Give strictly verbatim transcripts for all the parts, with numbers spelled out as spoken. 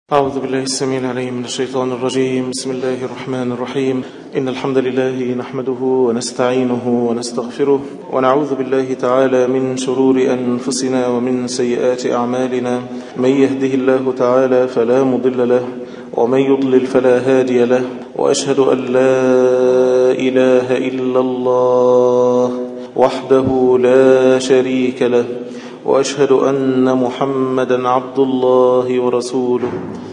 أعوذ بالله السميع العليم من الشيطان الرجيم. بسم الله الرحمن الرحيم. إن الحمد لله نحمده ونستعينه ونستغفره ونعوذ بالله تعالى من شرور أنفسنا ومن سيئات أعمالنا. من يهده الله تعالى فلا مضل له ومن يضلل فلا هادي له، وأشهد أن لا إله إلا الله وحده لا شريك له، وأشهد أن محمدا عبد الله ورسوله.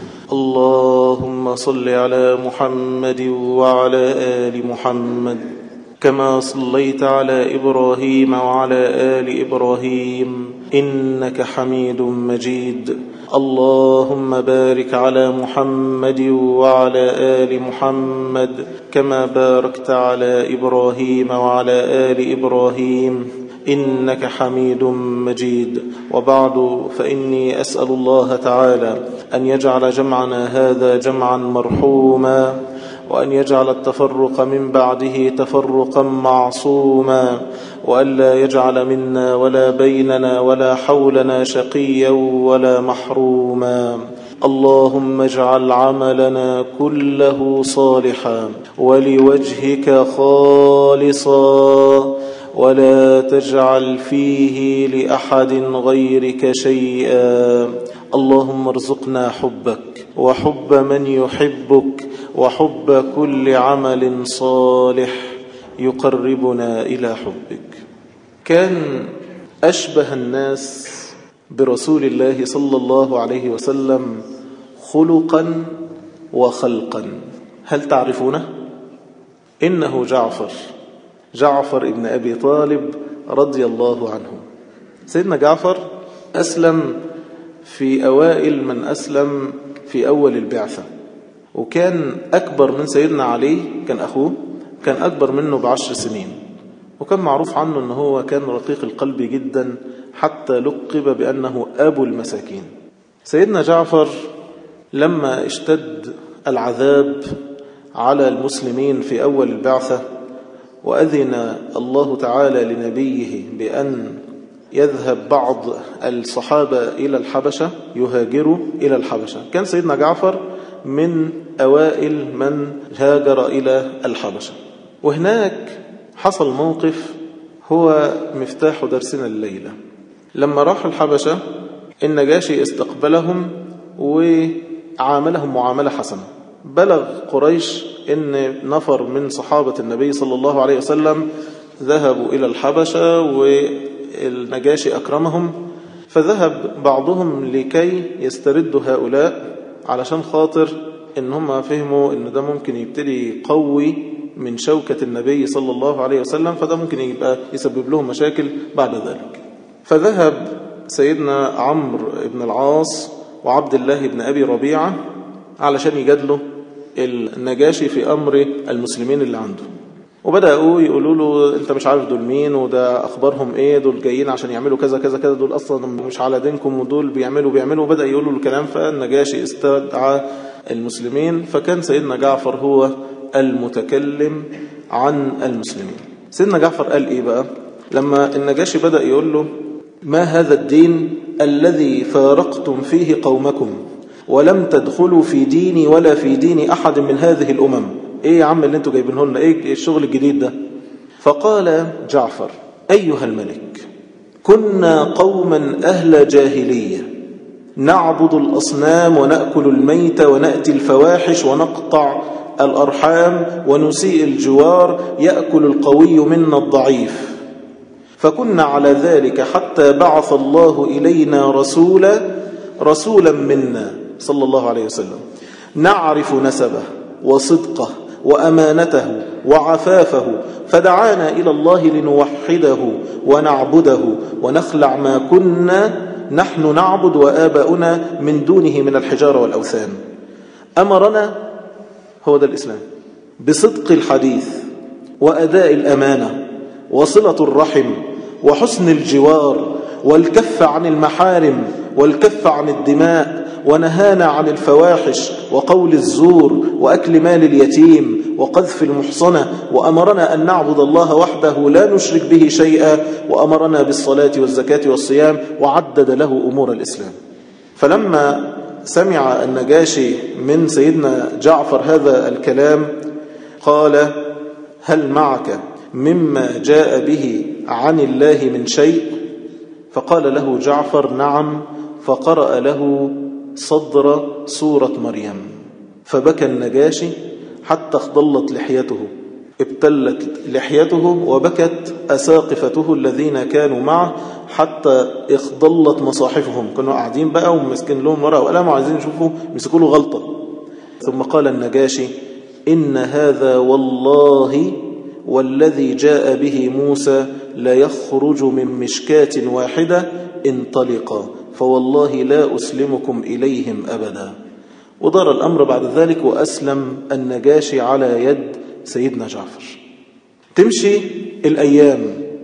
اللهم صل على محمد وعلى آل محمد كما صليت على إبراهيم وعلى آل إبراهيم إنك حميد مجيد. اللهم بارك على محمد وعلى آل محمد كما باركت على إبراهيم وعلى آل إبراهيم إنك حميد مجيد. وبعد، فإني أسأل الله تعالى أن يجعل جمعنا هذا جمعا مرحوما، وأن يجعل التفرق من بعده تفرقا معصوما، وأن لا يجعل منا ولا بيننا ولا حولنا شقيا ولا محروما. اللهم اجعل عملنا كله صالحا ولوجهك خالصا، ولا تجعل فيه لأحد غيرك شيئا. اللهم ارزقنا حبك وحب من يحبك وحب كل عمل صالح يقربنا إلى حبك. كان أشبه الناس برسول الله صلى الله عليه وسلم خلقا وخلقا. هل تعرفونه؟ إنه جعفر جعفر ابن أبي طالب رضي الله عنه. سيدنا جعفر أسلم في أوائل من أسلم في أول البعثة، وكان أكبر من سيدنا علي، كان أخوه، كان أكبر منه بعشر سنين، وكان معروف عنه أنه هو كان رقيق القلب جدا، حتى لقب بأنه أبو المساكين. سيدنا جعفر لما اشتد العذاب على المسلمين في أول البعثة، وأذن الله تعالى لنبيه بأن يذهب بعض الصحابة إلى الحبشة، يهاجروا إلى الحبشة، كان سيدنا جعفر من أوائل من هاجر إلى الحبشة. وهناك حصل موقف هو مفتاح درسنا الليلة. لما راح الحبشة، النجاشي استقبلهم وعاملهم معاملة حسنة. بلغ قريش إن نفر من صحابة النبي صلى الله عليه وسلم ذهبوا إلى الحبشة والنجاشي أكرمهم، فذهب بعضهم لكي يستردوا هؤلاء علشان خاطر إن هم فهموا إن ده ممكن يبتدي يقوي من شوكة النبي صلى الله عليه وسلم، فده ممكن يبقى يسبب لهم مشاكل بعد ذلك. فذهب سيدنا عمرو بن العاص وعبد الله بن أبي ربيعة علشان يجادلوا النجاشي في أمر المسلمين اللي عنده، وبدأوا يقولوا له أنت مش عارف دول مين، وده أخبارهم إيه، دول جايين عشان يعملوا كذا كذا كذا، دول أصلا مش على دينكم، ودول بيعملوا بيعملوا بدأ يقولوا له الكلام. فالنجاشي استدعى المسلمين، فكان سيدنا جعفر هو المتكلم عن المسلمين. سيدنا جعفر قال إيه بقى لما النجاشي بدأ يقول له ما هذا الدين الذي فارقتم فيه قومكم ولم تدخلوا في ديني ولا في دين أحد من هذه الأمم؟ إيه يا عم اللي انتوا جايبينه لنا، إيه الشغل الجديد ده؟ فقال جعفر أيها الملك، كنا قوما أهل جاهلية نعبد الأصنام ونأكل الميت ونأتي الفواحش ونقطع الأرحام ونسيء الجوار، يأكل القوي منا الضعيف، فكنا على ذلك حتى بعث الله إلينا رسولا رسولا منا صلى الله عليه وسلم نعرف نسبه وصدقه وأمانته وعفافه، فدعانا إلى الله لنوحده ونعبده ونخلع ما كنا نحن نعبد وآباؤنا من دونه من الحجارة والأوثان. أمرنا، هو ده الإسلام، بصدق الحديث وأداء الأمانة وصلة الرحم وحسن الجوار والكف عن المحارم والكف عن الدماء، ونهانا عن الفواحش وقول الزور وأكل مال اليتيم وقذف المحصنة، وأمرنا أن نعبد الله وحده لا نشرك به شيئا، وأمرنا بالصلاة والزكاة والصيام، وعدد له أمور الإسلام. فلما سمع النجاشي من سيدنا جعفر هذا الكلام قال: هل معك مما جاء به عن الله من شيء؟ فقال له جعفر: نعم. فقرأ له صدر سورة مريم، فبكى النجاشي حتى اخضلت لحيته، ابتلت لحيته وبكت أساقفته الذين كانوا معه حتى اخضلت مصاحفهم، كانوا قاعدين بقى ومسكين لهم ورقة وقلم وعايزين يشوفوا مسكوا له غلطة. ثم قال النجاشي: إن هذا والله والذي جاء به موسى لا يخرج من مشكاة واحدة، انطلقا فوالله لا أسلمكم إليهم أبدا. ودار الأمر بعد ذلك وأسلم النجاشي على يد سيدنا جعفر. تمشي الأيام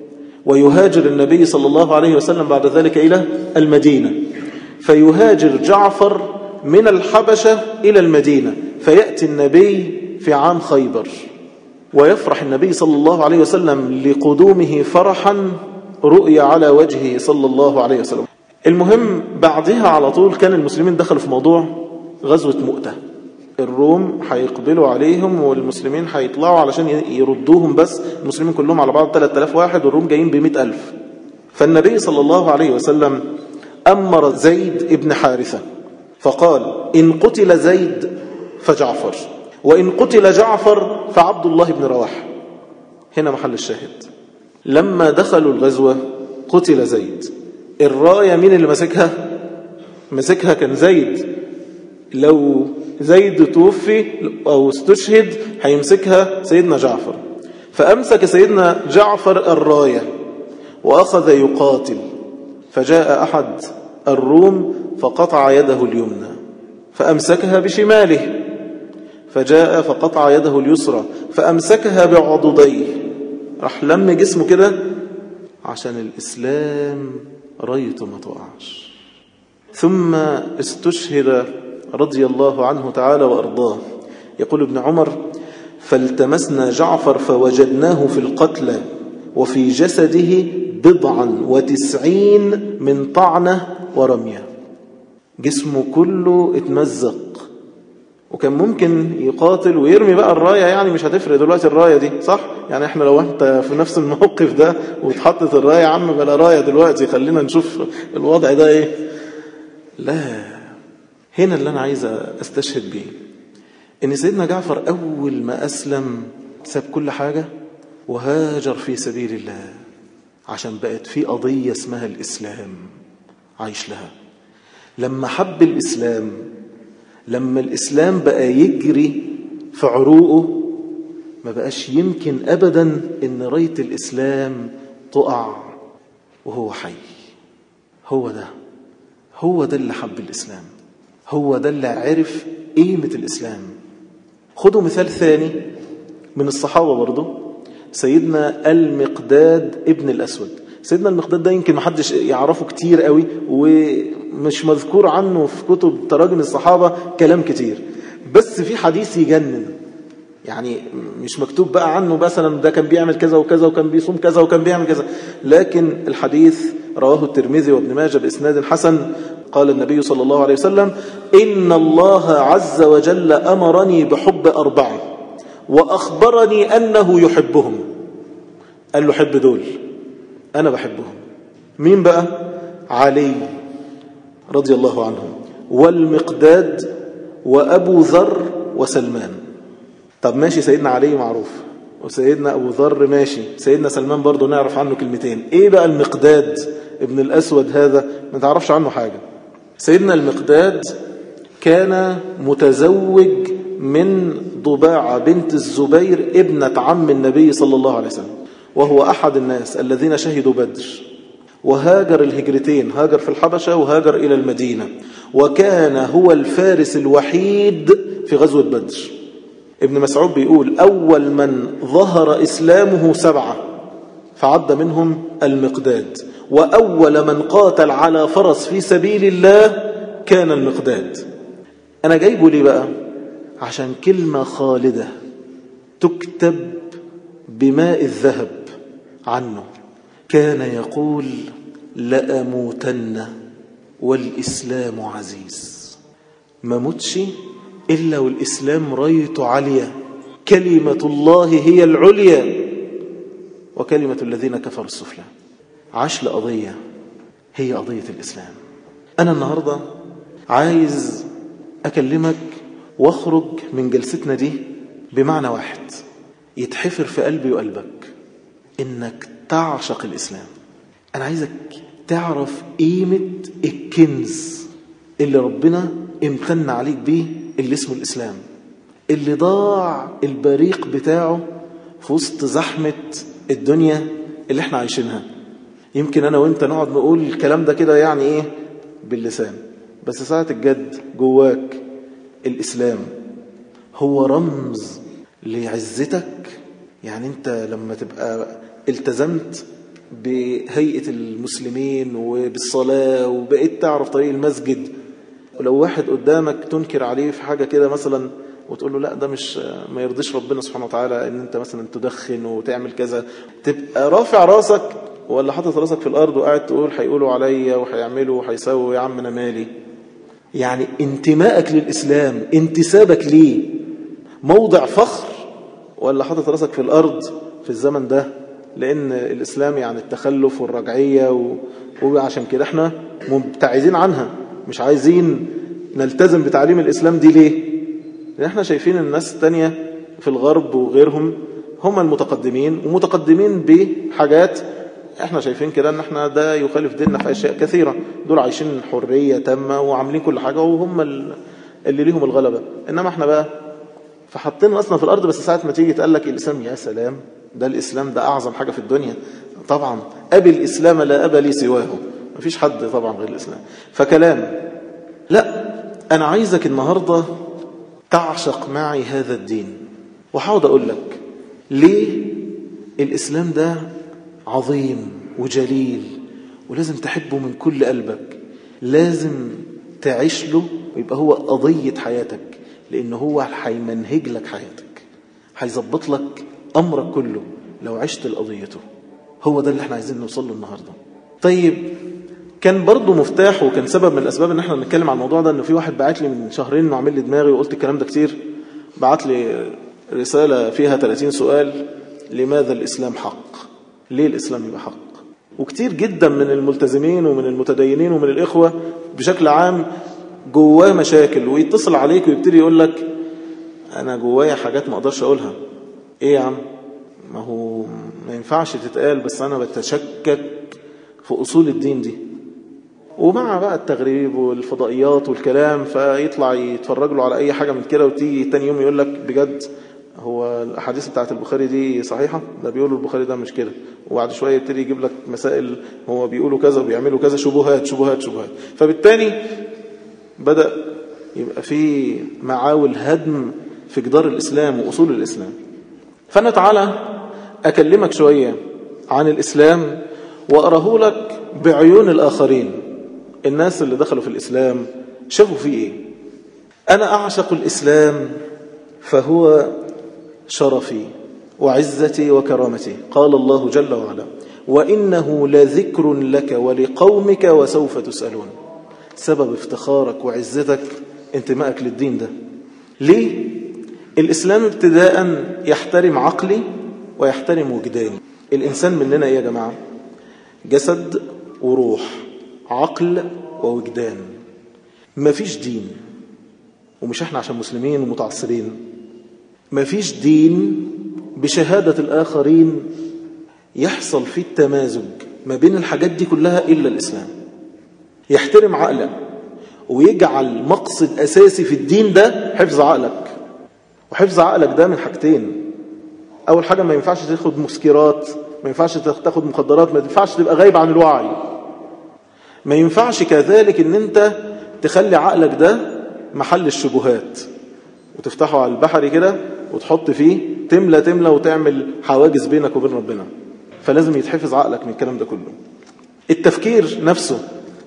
ويهاجر النبي صلى الله عليه وسلم بعد ذلك إلى المدينة، فيهاجر جعفر من الحبشة إلى المدينة، فيأتي النبي في عام خيبر، ويفرح النبي صلى الله عليه وسلم لقدومه فرحا رؤيا على وجهه صلى الله عليه وسلم. المهم بعدها على طول كان المسلمين دخلوا في موضوع غزوة مؤتة، الروم هيقبلوا عليهم والمسلمين هيطلعوا علشان يردوهم، بس المسلمين كلهم على بعض ثلاثة آلاف واحد والروم جايين بمئة ألف. فالنبي صلى الله عليه وسلم أمر زيد ابن حارثة فقال: إن قتل زيد فجعفر، وإن قتل جعفر فعبد الله بن رواحة. هنا محل الشاهد. لما دخلوا الغزوة قتل زيد، الراية مين اللي مسكها؟ مسكها كان زيد. لو زيد توفي أو استشهد هيمسكها سيدنا جعفر، فأمسك سيدنا جعفر الراية وأخذ يقاتل، فجاء أحد الروم فقطع يده اليمنى فأمسكها بشماله، فجاء فقطع يده اليسرى فأمسكها بعضديه، راح لم جسمه كده عشان الإسلام رايته ما تقعش. ثم استشهد رضي الله عنه تعالى وأرضاه. يقول ابن عمر: فالتمسنا جعفر فوجدناه في القتلى وفي جسده بضعا وتسعين من طعنة ورمية، جسمه كله اتمزق، وكان ممكن يقاتل ويرمي بقى الراية، يعني مش هتفرق دلوقتي الراية دي، صح؟ يعني احنا لو انت في نفس الموقف ده وتحطت الراية، عم بلا راية دلوقتي، خلينا نشوف الوضع ده ايه. لا، هنا اللي انا عايز استشهد بيه ان سيدنا جعفر اول ما اسلم ساب كل حاجة وهاجر في سبيل الله، عشان بقت في قضية اسمها الإسلام عايش لها. لما حب الإسلام، لما الإسلام بقى يجري في عروقه، ما بقاش يمكن أبدا إن راية الإسلام تقع وهو حي. هو ده هو ده اللي حب الإسلام، هو ده اللي عرف قيمة الإسلام. خدوا مثال ثاني من الصحابة برضو، سيدنا المقداد ابن الأسود. سيدنا المقداد ده يمكن محدش يعرفه كتير قوي، ومش مذكور عنه في كتب تراجم الصحابة كلام كتير، بس في حديث يجنن، يعني مش مكتوب بقى عنه مثلا ده كان بيعمل كذا وكذا وكان بيصوم كذا وكان بيعمل كذا، لكن الحديث رواه الترمذي وابن ماجه بإسناد حسن. قال النبي صلى الله عليه وسلم: إن الله عز وجل أمرني بحب أربعة وأخبرني أنه يحبهم. قال له: حب دول، أنا بحبهم. مين بقى؟ علي رضي الله عنه، والمقداد، وأبو ذر، وسلمان. طب ماشي، سيدنا علي معروف، وسيدنا أبو ذر ماشي، سيدنا سلمان برضو نعرف عنه كلمتين. إيه بقى المقداد ابن الأسود هذا؟ ما تعرفش عنه حاجة. سيدنا المقداد كان متزوج من ضباعة بنت الزبير ابنة عم النبي صلى الله عليه وسلم، وهو أحد الناس الذين شهدوا بدر، وهاجر الهجرتين، هاجر في الحبشة وهاجر إلى المدينة، وكان هو الفارس الوحيد في غزوة بدر. ابن مسعود بيقول: أول من ظهر إسلامه سبعة، فعد منهم المقداد، وأول من قاتل على فرس في سبيل الله كان المقداد. أنا جايبه ليه بقى؟ عشان كلمة خالدة تكتب بماء الذهب عنه، كان يقول: لأموتن والإسلام عزيز. ما متش إلا والإسلام رايته عالية، كلمة الله هي العليا وكلمة الذين كفروا السفلى. عاش لقضية هي قضية الإسلام. أنا النهاردة عايز أكلمك واخرج من جلستنا دي بمعنى واحد يتحفر في قلبي وقلبك، إنك تعشق الإسلام. أنا عايزك تعرف قيمة الكنز اللي ربنا امتن عليك بيه اللي اسمه الإسلام، اللي ضاع البريق بتاعه في وسط زحمة الدنيا اللي احنا عايشينها. يمكن أنا وإنت نقعد نقول الكلام ده كده يعني إيه باللسان، بس ساعة الجد جواك الإسلام هو رمز لعزتك. يعني أنت لما تبقى التزمت بهيئة المسلمين وبالصلاة وبقيت تعرف طريق المسجد، ولو واحد قدامك تنكر عليه في حاجة كده مثلا وتقول له لا ده مش ما يرضيش ربنا سبحانه وتعالى ان انت مثلا تدخن وتعمل كذا، تبقى رافع راسك ولا حاطط راسك في الارض وقاعد تقول هيقولوا عليا وهيعملوا وهيسووا، يا عم انا مالي. يعني انتمائك للإسلام، انتسابك ليه موضع فخر، ولا حاطط راسك في الارض في الزمن ده؟ لان الإسلام يعني التخلف والرجعية و... وعشان كده احنا مبتعدين عنها، مش عايزين نلتزم بتعليم الإسلام دي. ليه؟ لأن احنا شايفين الناس التانية في الغرب وغيرهم هم المتقدمين ومتقدمين بحاجات احنا شايفين كده ان احنا ده يخالف ديننا في اشياء كثيرة. دول عايشين حرية تامة وعاملين كل حاجة وهم اللي ليهم الغلبة، انما احنا بقى فحطين اصلا في الارض. بس ساعة ما تيجي تقلك الإسلام، يا سلام ده الإسلام ده اعظم حاجة في الدنيا طبعا، ابي الإسلام لا ابا لي سواه، مفيش حد طبعا غير الإسلام. فكلام لا، انا عايزك النهاردة تعشق معي هذا الدين، وحاول أقول لك ليه الإسلام ده عظيم وجليل ولازم تحبه من كل قلبك، لازم تعيش له ويبقى هو قضية حياتك، لأنه هو هيمنهج لك حياتك، هيظبط لك أمرك كله لو عشت لقضيته. هو ده اللي احنا عايزين نوصل له النهاردة. طيب كان برضو مفتاح وكان سبب من الأسباب ان احنا نتكلم عن الموضوع ده، انه في واحد بعت لي من شهرين وعمل لي دماغي وقلت الكلام ده كتير، بعت لي رسالة فيها ثلاثين سؤال: لماذا الإسلام حق؟ ليه الإسلام يبقى حق؟ وكتير جدا من الملتزمين ومن المتدينين ومن الإخوة بشكل عام جواه مشاكل، ويتصل عليك ويبتدي يقول لك أنا جوايا حاجات ما أقدرش أقولها. إيه يا عم؟ ما هو ما ينفعش تتقال، بس أنا بتشكك في أصول الدين دي. ومع بقى التغريب والفضائيات والكلام، فيطلع يتفرج له على أي حاجة من كده، وتيجي تاني يوم يقول لك بجد هو الأحاديث بتاعت البخاري دي صحيحة؟ ده بيقولوا البخاري ده مش كده. وبعد شوية يبتدي يجيب لك مسائل هو بيقولوا كذا وبيعملوا كذا، شبهات شبهات شبهات. فبالتالي بدأ يبقى في معاول هدم في جدار الإسلام وأصول الإسلام. فأنا تعالى أكلمك شوية عن الإسلام وأراه لك بعيون الآخرين، الناس اللي دخلوا في الإسلام شافوا فيه إيه. أنا أعشق الإسلام فهو شرفي وعزتي وكرامتي. قال الله جل وعلا: وإنه لذكر لك ولقومك وسوف تسألون. سبب افتخارك وعزتك انتمائك للدين ده. ليه؟ الإسلام ابتداء يحترم عقلي ويحترم وجداني. الإنسان مننا إيه يا جماعة؟ جسد وروح، عقل ووجدان. مفيش دين، ومش احنا عشان مسلمين ومتعصرين، مفيش دين بشهادة الآخرين يحصل فيه التمازج ما بين الحاجات دي كلها إلا الإسلام. يحترم عقلك ويجعل مقصد أساسي في الدين ده حفظ عقلك. وحفظ عقلك ده من حاجتين: أول حاجة ما ينفعش تاخد مسكرات، ما ينفعش تاخد مخدرات، ما ينفعش تبقى غايب عن الوعي. ما ينفعش كذلك ان انت تخلي عقلك ده محل الشبهات وتفتحه على البحر كده وتحط فيه تملى تملى وتعمل حواجز بينك وبين ربنا. فلازم يتحفظ عقلك من الكلام ده كله. التفكير نفسه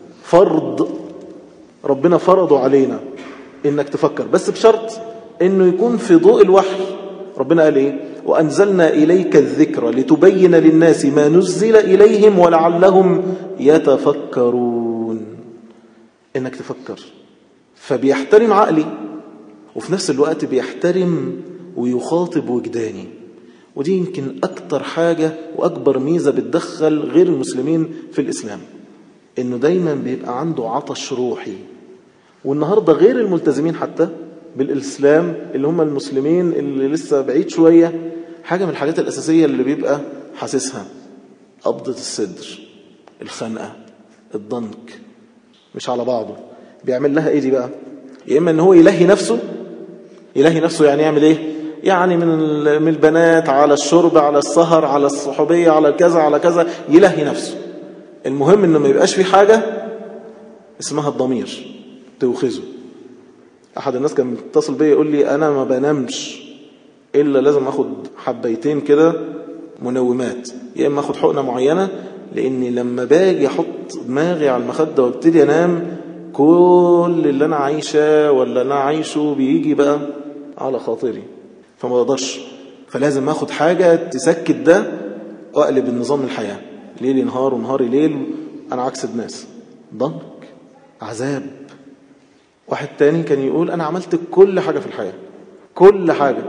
فرض ربنا فرضه علينا انك تفكر، بس بشرط انه يكون في ضوء الوحي. ربنا قال ايه؟ وأنزلنا إليك الذكر لتبين للناس ما نزل إليهم ولعلهم يتفكرون. إنك تفكر فبيحترم عقلي وفي نفس الوقت بيحترم ويخاطب وجداني. ودي يمكن أكتر حاجة وأكبر ميزة بتدخل غير المسلمين في الإسلام، إنه دايما بيبقى عنده عطش روحي. والنهاردة غير الملتزمين حتى بالإسلام اللي هم المسلمين اللي لسه بعيد شوية، حاجة من الحاجات الأساسية اللي بيبقى حاسسها قبضة الصدر، الخنقة، الضنك، مش على بعضه. بيعمل لها ايه دي بقى؟ يا اما ان هو يلهي نفسه. يلهي نفسه يعني يعمل ايه؟ يعني من من البنات على الشرب على السهر على الصحوبية على كذا على كذا، يلهي نفسه. المهم انه ما يبقاش في حاجة اسمها الضمير توخزه. احد الناس كان متصل بيا يقول لي انا ما بنامش الا لازم اخد حبيتين كده منومات، يا اما اخد حقنة معينة، لاني لما باجي احط دماغي على المخدة وابتدي انام كل اللي انا عايشه ولا انا عايشه بيجي بقى على خاطري، فما اقدرش. فلازم اخد حاجة تسكت ده واقلب النظام الحياة، ليلي نهار ونهاري ليل. انا عكس الناس، ضنك، عذاب. واحد تاني كان يقول انا عملت كل حاجة في الحياة، كل حاجة،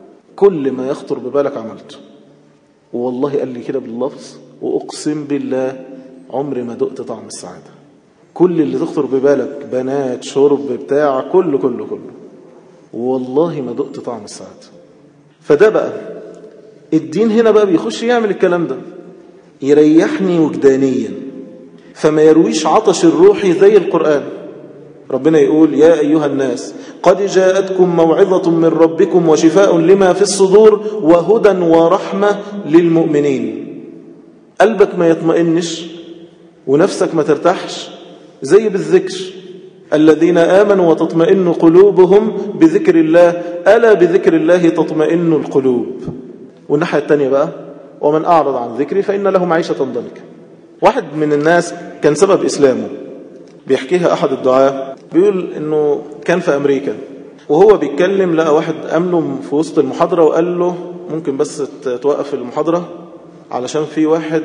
كل ما يخطر ببالك عملته. والله قال لي كده باللفظ، واقسم بالله عمري ما دقت طعم السعادة. كل اللي تخطر ببالك، بنات، شرب، بتاع، كله كله كله، والله ما دقت طعم السعادة. فده بقى الدين هنا بقى بيخش يعمل الكلام ده، يريحني وجدانيا، فما يرويش عطش الروحي زي القرآن. ربنا يقول يا أيها الناس قد جاءتكم موعظة من ربكم وشفاء لما في الصدور وهدى ورحمة للمؤمنين. قلبك ما يطمئنش ونفسك ما ترتاحش زي بالذكر، الذين آمنوا وتطمئن قلوبهم بذكر الله ألا بذكر الله تطمئن القلوب. والناحية التانية بقى ومن أعرض عن ذكري فإن له معيشة ضنكا. واحد من الناس كان سبب إسلامه بيحكيها أحد الدعاة، بيقول إنه كان في أمريكا وهو بيتكلم لقى واحد أمله في وسط المحاضرة وقال له ممكن بس توقف المحاضرة علشان في واحد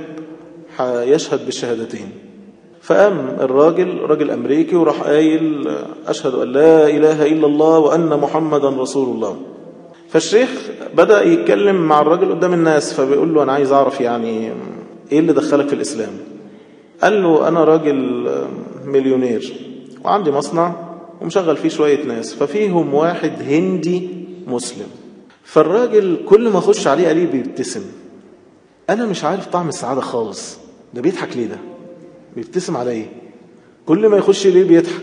يشهد بالشهادتين. فقام الراجل راجل أمريكي وراح قايل أشهد أن لا إله إلا الله وأن محمدا رسول الله. فالشيخ بدأ يتكلم مع الراجل قدام الناس، فبيقول له أنا عايز أعرف يعني إيه اللي دخلك في الإسلام؟ قال له أنا راجل مليونير وعندي مصنع ومشغل فيه شوية ناس، ففيهم واحد هندي مسلم. فالراجل كل ما أخش عليه قال لي بيبتسم. أنا مش عارف طعم السعادة خالص، ده بيضحك ليه؟ ده بيبتسم عليه كل ما يخش ليه بيضحك.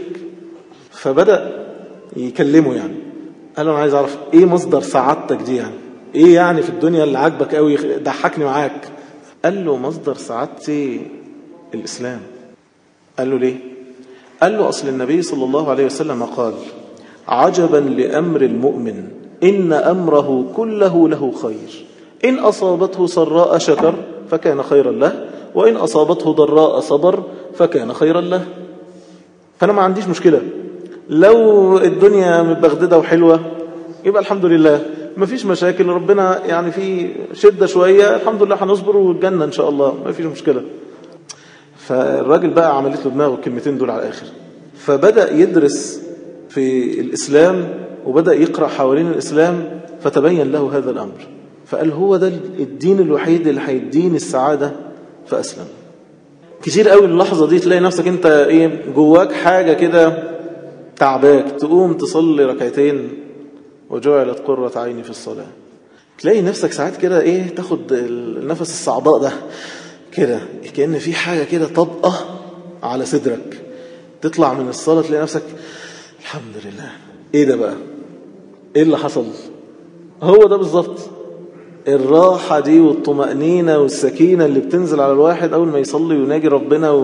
فبدأ يكلمه يعني، قال له أنا عايز أعرف إيه مصدر سعادتك دي، يعني إيه يعني في الدنيا اللي عاجبك قوي ضحكني معاك؟ قال له مصدر سعادتي الإسلام. قال له ليه؟ قال له أصل النبي صلى الله عليه وسلم قال عجبا لأمر المؤمن إن أمره كله له خير، إن أصابته سراء شكر فكان خيرا له، وإن أصابته ضراء صبر فكان خيرا له. فأنا ما عنديش مشكلة لو الدنيا متبغددة وحلوة يبقى الحمد لله، ما فيش مشاكل، ربنا يعني في شدة شوية الحمد لله هنصبر والجنة إن شاء الله، ما فيش مشكلة. فالراجل بقى عملت له دماغه الكلمتين دول على الآخر، فبدأ يدرس في الإسلام وبدأ يقرأ حوالين الإسلام، فتبين له هذا الأمر، فقال هو ده الدين الوحيد اللي هيديني السعادة، فأسلم. كتير قوي اللحظة دي تلاقي نفسك انت ايه جواك حاجة كده تعباك، تقوم تصلي ركعتين وجعلت قرة عيني في الصلاة، تلاقي نفسك ساعات كده ايه تاخد النفس الصعداء ده كده كأن في حاجة كده طبقة على صدرك، تطلع من الصلاة تلاقي نفسك الحمد لله. ايه ده بقى؟ ايه اللي حصل؟ هو ده بالظبط الراحة دي والطمأنينة والسكينة اللي بتنزل على الواحد أول ما يصلي ويناجي ربنا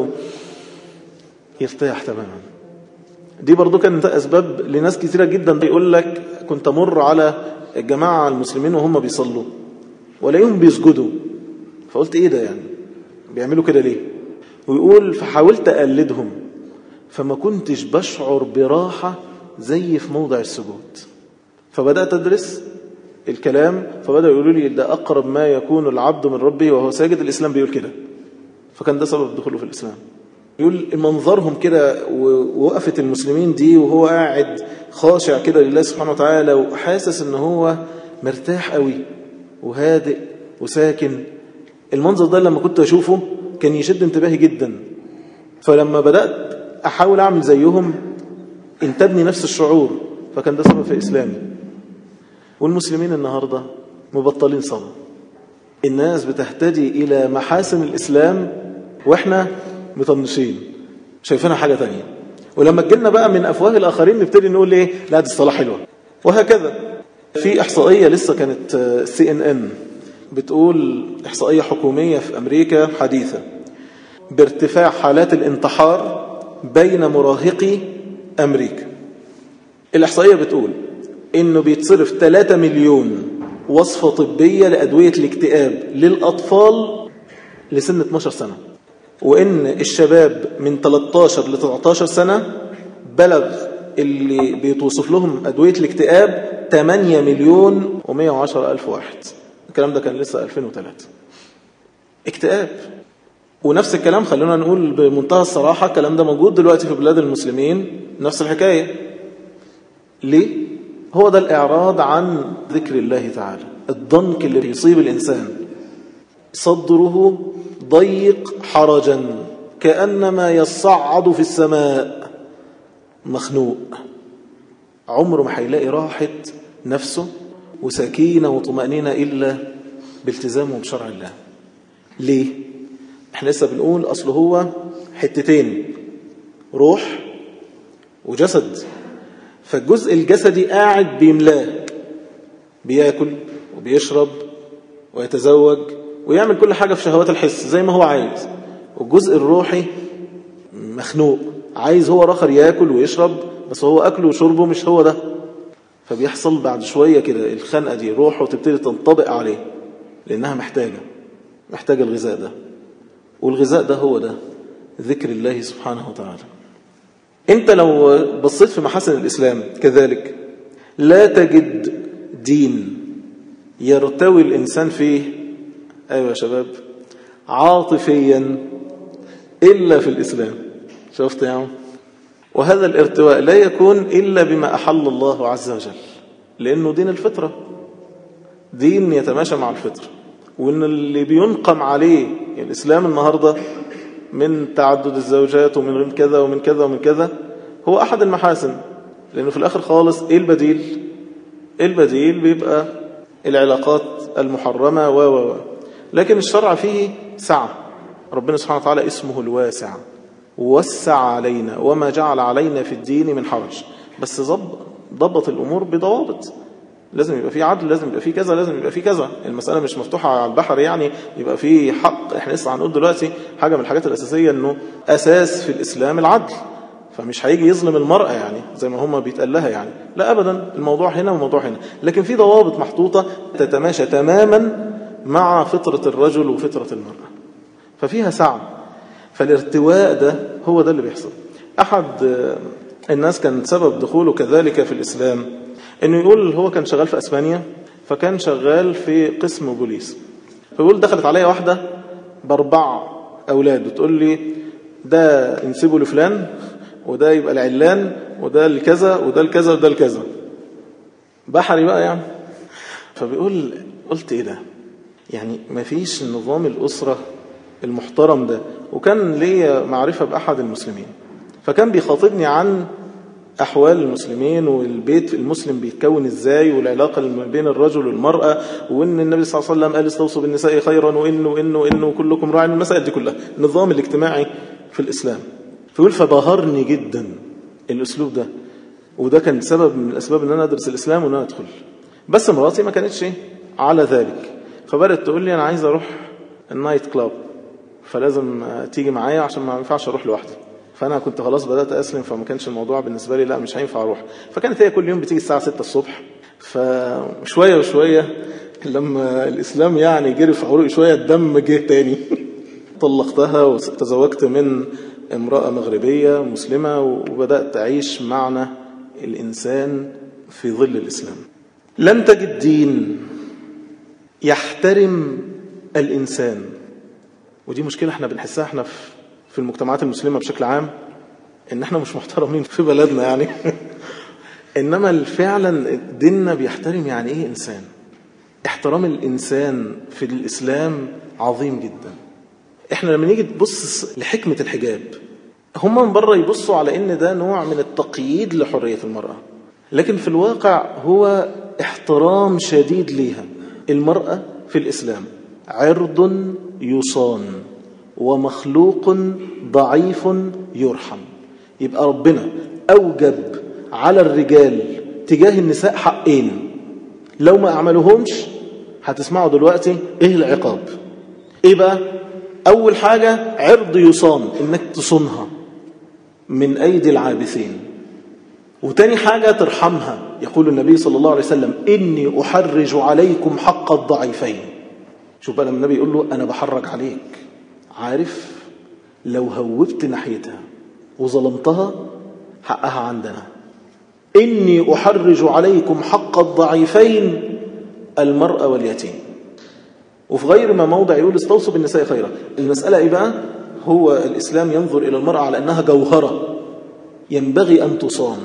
ويرتاح تماما. دي برضو كانت أسباب لناس كثيرة جدا. يقول لك كنت أمر على الجماعة المسلمين وهم بيصلوا ولاقيهم بيسجدوا، فقلت إيه ده يعني بيعملوا كده ليه؟ ويقول فحاولت أقلدهم فما كنتش بشعر براحة زي في موضع السجود، فبدأت أدرس الكلام، فبدأوا يقولوا لي ده أقرب ما يكون العبد من ربه وهو ساجد. الإسلام بيقول كده، فكان ده سبب دخوله في الإسلام. يقول منظرهم كده ووقفة المسلمين دي وهو قاعد خاشع كده لله سبحانه وتعالى وحاسس ان هو مرتاح قوي وهادئ وساكن. المنظر ده لما كنت أشوفه كان يشد انتباهي جدا، فلما بدأت أحاول أعمل زيهم انتبني نفس الشعور، فكان ده سبب في إسلامي. والمسلمين النهاردة مبطلين صلاة، الناس بتهتدي إلى محاسن الإسلام وإحنا مطنشين شايفينها حاجة تانية، ولما تجيلنا بقى من أفواه الآخرين نبتدي نقول إيه لا دي الصلاة حلوة. وهكذا في إحصائية لسه كانت سي ان ان بتقول، إحصائية حكومية في أمريكا حديثة، بارتفاع حالات الانتحار بين مراهقي أمريكا. الإحصائية بتقول إنه بيتصرف ثلاثة مليون وصفة طبية لأدوية الاكتئاب للأطفال لسن اثناشر سنة، وإن الشباب من ثلاثة عشر ل تسعة عشر سنة بلغ اللي بيتوصف لهم أدوية الاكتئاب ثمانية مليون ومئة وعشرة ألف واحد. الكلام ده كان لسه ألفين وثلاثة. اكتئاب. ونفس الكلام خلونا نقول بمنتهى الصراحة الكلام ده موجود دلوقتي في بلاد المسلمين، نفس الحكاية. ليه؟ هو ده الإعراض عن ذكر الله تعالى، الضنك اللي يصيب الإنسان، صدره ضيق حرجا كأنما يصعد في السماء، مخنوق، عمره ما هيلاقي راحة نفسه وسكينة وطمأنينة إلا بالتزامه بشرع الله. ليه؟ احنا لسه بنقول أصله هو حتتين، روح وجسد، فالجزء الجسدي قاعد بيملاه، بياكل وبيشرب ويتزوج ويعمل كل حاجة في شهوات الحس زي ما هو عايز، والجزء الروحي مخنوق، عايز هو راخر ياكل ويشرب بس هو أكله وشربه مش هو ده. فبيحصل بعد شوية كده الخنقة دي، روحه تبتدي تنطبق عليه لأنها محتاجة محتاجة الغذاء ده، والغذاء ده هو ده ذكر الله سبحانه وتعالى. انت لو بصيت في محاسن الإسلام كذلك لا تجد دين يرتوي الإنسان فيه، أيوة يا شباب، عاطفيا إلا في الإسلام. شفت يا عم؟ وهذا الارتواء لا يكون إلا بما أحل الله عز وجل، لأنه دين الفطرة، دين يتماشى مع الفطرة. وإن اللي بينقم عليه الإسلام النهاردة من تعدد الزوجات ومن كذا ومن كذا ومن كذا هو أحد المحاسن، لأنه في الآخر خالص إيه البديل؟ البديل بيبقى العلاقات المحرمة و و لكن الشرع فيه سعة. ربنا سبحانه وتعالى اسمه الواسع، ووسع علينا وما جعل علينا في الدين من حرج، بس ضبط الأمور بضوابط. لازم يبقى فيه عدل، لازم يبقى فيه كذا، لازم يبقى فيه كذا. المسألة مش مفتوحة على البحر يعني يبقى فيه حق. احنا لسه هنقول دلوقتي حاجة من الحاجات الأساسية انه أساس في الإسلام العدل، فمش هيجي يظلم المرأة يعني زي ما هم بيتقال لها يعني، لا أبدا، الموضوع هنا والموضوع هنا، لكن في ضوابط محطوطة تتماشى تماما مع فطرة الرجل وفطرة المرأة، ففيها سعة. فالارتواء ده هو ده اللي بيحصل. أحد الناس كان سبب دخوله كذلك في الإسلام انه يقول هو كان شغال في اسبانيا، فكان شغال في قسم بوليس، فيقول دخلت عليا واحدة باربع اولاد وتقول لي ده انسبه لفلان وده يبقى العلان وده الكذا وده الكذا وده الكذا، بحري بقى يعني. فبيقول قلت ايه ده يعني، ما فيش نظام الاسرة المحترم ده. وكان لي معرفة باحد المسلمين، فكان بيخاطبني عن أحوال المسلمين والبيت المسلم بيتكون إزاي، والعلاقة بين الرجل والمرأة، وإن النبي صلى الله عليه وسلم قال استوصوا بالنساء خيرا، وإنه وإنه وإنه كلكم راع، المسائل دي كلها النظام الاجتماعي في الإسلام. فيقول فبهرني جدا الأسلوب ده، وده كان سبب من الأسباب أن أنا أدرس الإسلام وأن أنا أدخل. بس مراتي ما كانتش على ذلك، فبدأت تقول لي أنا عايز أروح النايت كلاب، فلازم تيجي معايا عشان ما ينفعش أروح لوحدي. فأنا كنت خلاص بدأت أسلم، فما كانش الموضوع بالنسبة لي لا مش هينفع أروح. فكانت هي كل يوم بتيجي الساعة ستة الصبح، فشوية وشوية لما الإسلام يعني جري في عروقي شوية الدم جه تاني. طلقتها وتزوجت من امرأة مغربية مسلمة، وبدأت أعيش معنى الإنسان في ظل الإسلام. لن تجد دين يحترم الإنسان، ودي مشكلة احنا بنحسها احنا في في المجتمعات المسلمة بشكل عام إن احنا مش محترمين في بلدنا يعني إنما فعلا ديننا بيحترم يعني إيه إنسان. احترام الإنسان في الإسلام عظيم جدا. احنا لما نيجي تبص لحكمة الحجاب، هم من بره يبصوا على إن ده نوع من التقييد لحرية المرأة، لكن في الواقع هو احترام شديد ليها. المرأة في الإسلام عرض يصان ومخلوق ضعيف يرحم. يبقى ربنا أوجب على الرجال تجاه النساء حقين، لو ما أعملوهمش هتسمعوا دلوقتي إيه العقاب. إيه بقى؟ أول حاجة عرض يصان، إنك تصونها من أيدي العابثين. وتاني حاجة ترحمها. يقول النبي صلى الله عليه وسلم إني أحرج عليكم حق الضعيفين. شوف بقى لما النبي يقول له أنا بحرج عليك، عارف لو هوبت ناحيتها وظلمتها حقها عندنا. إني أحرج عليكم حق الضعيفين المرأة واليتيم. وفي غير ما موضع يقول استوصوا بالنساء خيرا. المسألة إيه بقى؟ هو الإسلام ينظر إلى المرأة على أنها جوهرة ينبغي أن تصان،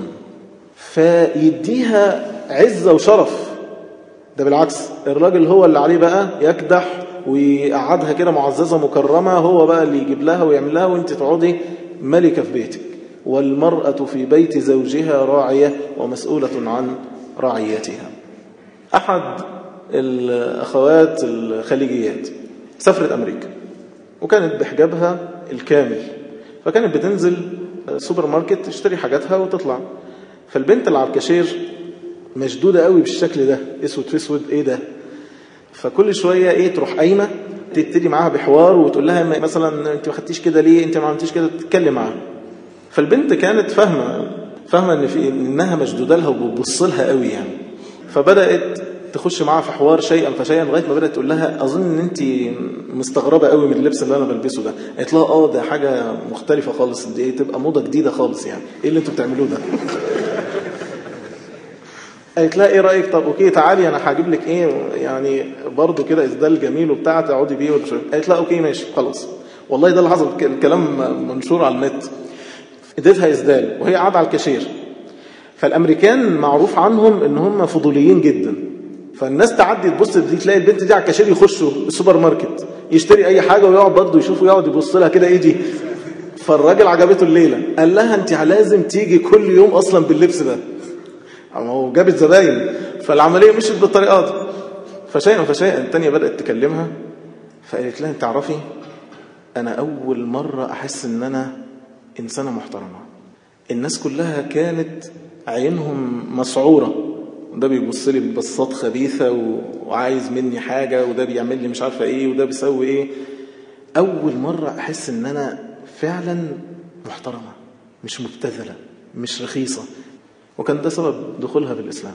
فيديها عزة وشرف. ده بالعكس، الراجل هو اللي عليه بقى يكدح ويقعدها كده معززة مكرمة، هو بقى اللي يجيب لها ويعمل لها، وانت تقعدي ملكة في بيتك. والمرأة في بيت زوجها راعية ومسؤولة عن رعيتها. أحد الأخوات الخليجيات سافرت أمريكا وكانت بحجابها الكامل، فكانت بتنزل سوبر ماركت تشتري حاجاتها وتطلع. فالبنت اللي على الكاشير مشدودة قوي بالشكل ده، اسود في اسود، ايه ده؟ فكل شوية ايه تروح قايمة تبتدي معاها بحوار وتقول لها مثلا انت ما خدتيش كده ليه، انت ما عملتيش كده، تتكلم معاها. فالبنت كانت فاهمة فاهمة ان في انها مشدودة لها وبتبص لها قوي يعني. فبدأت تخش معاها في حوار شيئا فشيئا لغايه ما بدأت تقول لها اظن ان انت مستغربة قوي من اللبس اللي انا بلبسه ده. قالت لها اه ده حاجة مختلفة خالص، دي تبقى موضة جديدة خالص يعني، ايه اللي انتوا بتعملوه ده؟ قالت لها ايه رأيك؟ طب اوكي تعالي انا هجيب لك ايه يعني برضو كده اسدال جميل وبتاع تقعدي بيه ولا. قالت لها اوكي ماشي خلاص. والله ده اللي حصل، الكلام منشور على النت. اديتها اسدال وهي قاعده على الكاشير. فالامريكان معروف عنهم ان هم فضوليين جدا، فالناس تعدي تبص دي تلاقي البنت دي على الكاشير، يخشوا السوبر ماركت يشتري اي حاجه ويقعد برضه يشوف ويقعد يبص لها كده ايه دي. فالراجل عجبته الليله، قال لها انت لازم تيجي كل يوم اصلا باللبس ده. هو جابت زباين، فالعمليه مشت بالطريقه دي. فشيئا فشيئا الثانيه بدات تكلمها، فقالت لها انت تعرفي انا اول مره احس ان انا انسانه محترمه. الناس كلها كانت عينهم مسعوره، ده بيبص لي ببصات خبيثه وعايز مني حاجه، وده بيعمل لي مش عارفه ايه، وده بيسوي ايه. اول مره احس ان انا فعلا محترمه، مش مبتذله، مش رخيصه. وكان ده سبب دخولها بالإسلام.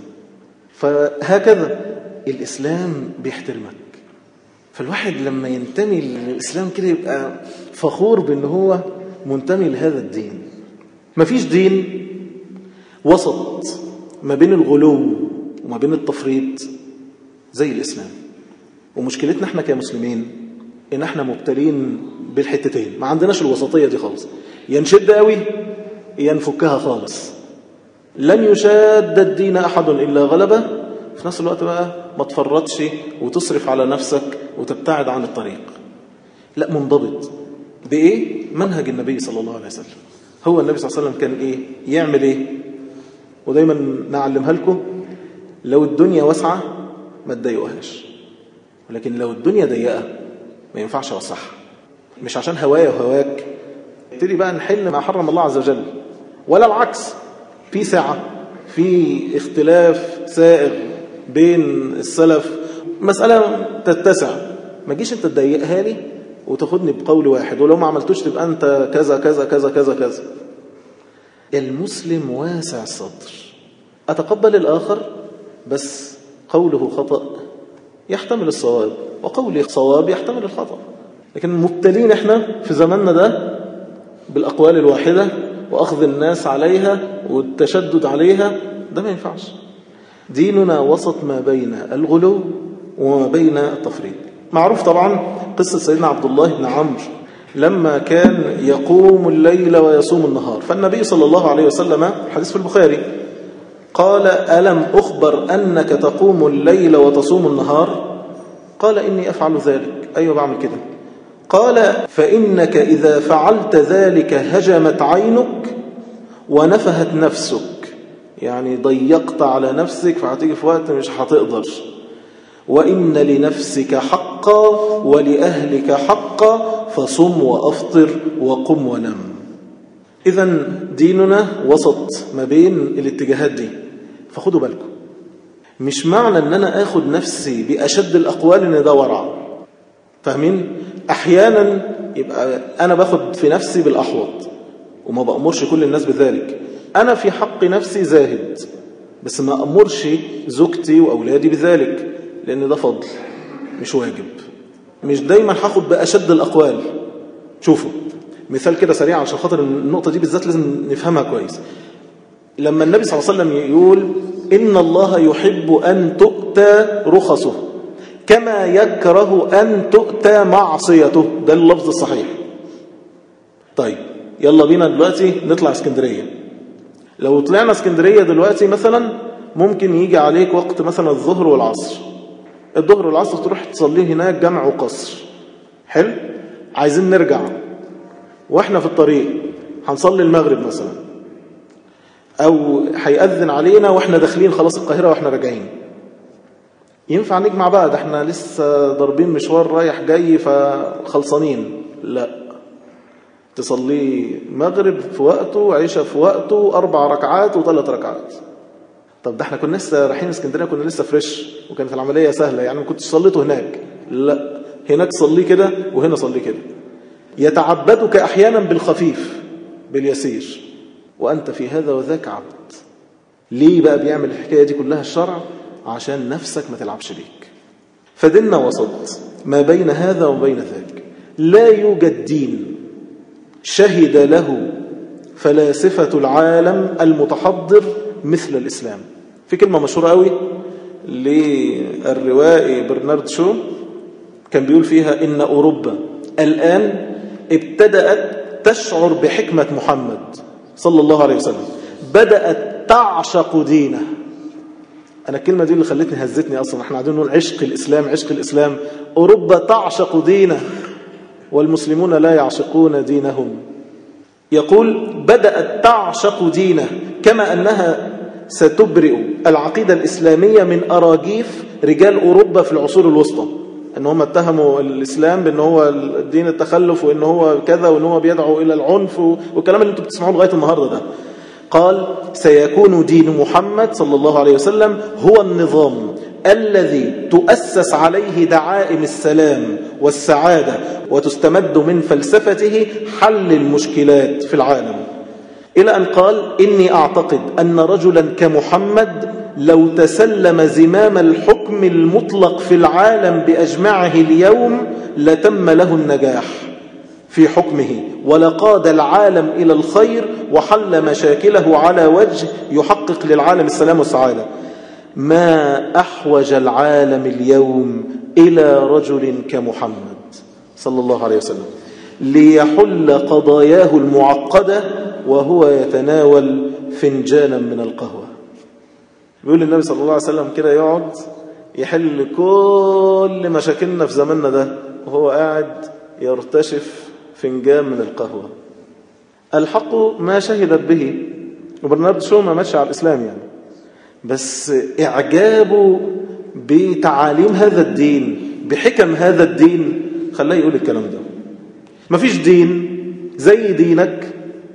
فهكذا الإسلام بيحترمك. فالواحد لما ينتمي للإسلام كده يبقى فخور بأنه هو منتمي لهذا الدين. مفيش دين وسط ما بين الغلو وما بين التفريط زي الإسلام. ومشكلتنا احنا كمسلمين ان احنا مبتلين بالحتتين، ما عندناش الوسطية دي خالص، ينشد قوي ينفكها خالص. لن يشاد الدين أحد إلا غلبه. في نفس الوقت بقى ما تفرطش وتصرف على نفسك وتبتعد عن الطريق. لا، منضبط بإيه؟ منهج النبي صلى الله عليه وسلم. هو النبي صلى الله عليه وسلم كان إيه؟ يعمل إيه؟ ودايما نعلمها لكم، لو الدنيا واسعة ما تضايقوهاش، ولكن لو الدنيا ضيقة ما ينفعش أوسعها. مش عشان هوايا وهواك ابتدي بقى نحل ما حرم الله عز وجل، ولا العكس. في سعة، في اختلاف سائغ بين السلف، مسألة تتسع، ما جيش انت تضيقها لي وتاخدني بقول واحد، ولو ما عملتوش تبقى انت كذا كذا كذا كذا كذا. المسلم واسع الصدر، أتقبل الآخر بس قوله خطأ يحتمل الصواب، وقولي صواب يحتمل الخطأ. لكن مبتلين احنا في زماننا ده بالأقوال الواحدة وأخذ الناس عليها والتشدد عليها، ده ما ينفعش. ديننا وسط ما بين الغلو وما بين التفريط. معروف طبعا قصة سيدنا عبد الله بن عمرو لما كان يقوم الليل ويصوم النهار. فالنبي صلى الله عليه وسلم حديث في البخاري قال ألم أخبر أنك تقوم الليل وتصوم النهار؟ قال إني أفعل ذلك. أيوة بعمل كده. قال فإنك إذا فعلت ذلك هجمت عينك ونفهت نفسك، يعني ضيقت على نفسك فهتيجي في وقت مش هتقدر. وإن لنفسك حقا ولأهلك حقا فصم وأفطر وقم ونم. إذن ديننا وسط ما بين الاتجاهات دي، فخدوا بالكم. مش معنى أن أنا أخذ نفسي بأشد الأقوال أن ده ورع، فاهمين؟ أحيانا يبقى أنا باخد في نفسي بالأحوط وما بأمرش كل الناس بذلك. أنا في حق نفسي زاهد، بس ما أمرش زوجتي وأولادي بذلك، لأن ده فضل مش واجب. مش دايما هاخد بأشد الأقوال. شوفوا مثال كده سريع عشان خاطر النقطة دي بالذات لازم نفهمها كويس. لما النبي صلى الله عليه وسلم يقول إن الله يحب أن تؤتى رخصه كما يكره أن تؤتى معصيته، ده اللفظ الصحيح. طيب يلا بينا دلوقتي نطلع اسكندرية. لو طلعنا اسكندرية دلوقتي مثلا ممكن يجي عليك وقت مثلا الظهر والعصر. الظهر والعصر تروح تصليه هناك جمع وقصر، حلو. عايزين نرجع واحنا في الطريق هنصلي المغرب مثلا، او هيأذن علينا واحنا داخلين خلاص القاهرة واحنا راجعين. ينفع نجمع بقى؟ ده احنا لسه ضاربين مشوار رايح جاي فخلصانين. لا، تصلي مغرب في وقته وعيشة في وقته، أربع ركعات وثلاث ركعات. طب ده احنا كنا لسه رايحين اسكندرية، كنا لسه فريش وكانت العملية سهلة، يعني ما كنتش صليته هناك. لا، هناك صلي كده وهنا صلي كده. يتعبدك أحيانا بالخفيف باليسير وأنت في هذا وذاك عبد. ليه بقى بيعمل الحكاية دي كلها الشرع؟ عشان نفسك ما تلعبش بيك. فديننا وسط ما بين هذا وبين ذاك. لا يوجد دين شهد له فلاسفة العالم المتحضر مثل الإسلام. في كلمة مشهورة قوي للروائي برنارد شو كان بيقول فيها إن أوروبا الآن ابتدأت تشعر بحكمة محمد صلى الله عليه وسلم، بدأت تعشق دينه. أنا الكلمة دي اللي خلتني هزتني أصلا. احنا قاعدين نقول عشق الإسلام عشق الإسلام. أوروبا تعشق دينه والمسلمون لا يعشقون دينهم. يقول بدأت تعشق دينه كما أنها ستبرئ العقيدة الإسلامية من أراجيف رجال أوروبا في العصور الوسطى، أن هم اتهموا الإسلام بأنه هو الدين التخلف وأنه هو كذا وأنه هو بيدعو إلى العنف والكلام اللي انتم بتسمعوه لغاية النهاردة ده. قال سيكون دين محمد صلى الله عليه وسلم هو النظام الذي تؤسس عليه دعائم السلام والسعادة وتستمد من فلسفته حل المشكلات في العالم. إلى أن قال إني أعتقد أن رجلا كمحمد لو تسلم زمام الحكم المطلق في العالم بأجمعه اليوم لتم له النجاح في حكمه ولقاد العالم إلى الخير وحل مشاكله على وجه يحقق للعالم السلام والسعادة. ما أحوج العالم اليوم إلى رجل كمحمد صلى الله عليه وسلم ليحل قضاياه المعقدة وهو يتناول فنجانا من القهوة. بيقول النبي صلى الله عليه وسلم كده يقعد يحل كل مشاكلنا في زماننا ده وهو قاعد يرتشف فنجان من القهوة. الحق ما شهدت به. وبرنارد شو ما ماشي على الإسلام يعني، بس إعجابه بتعاليم هذا الدين بحكم هذا الدين خلاه يقول الكلام ده. مفيش دين زي دينك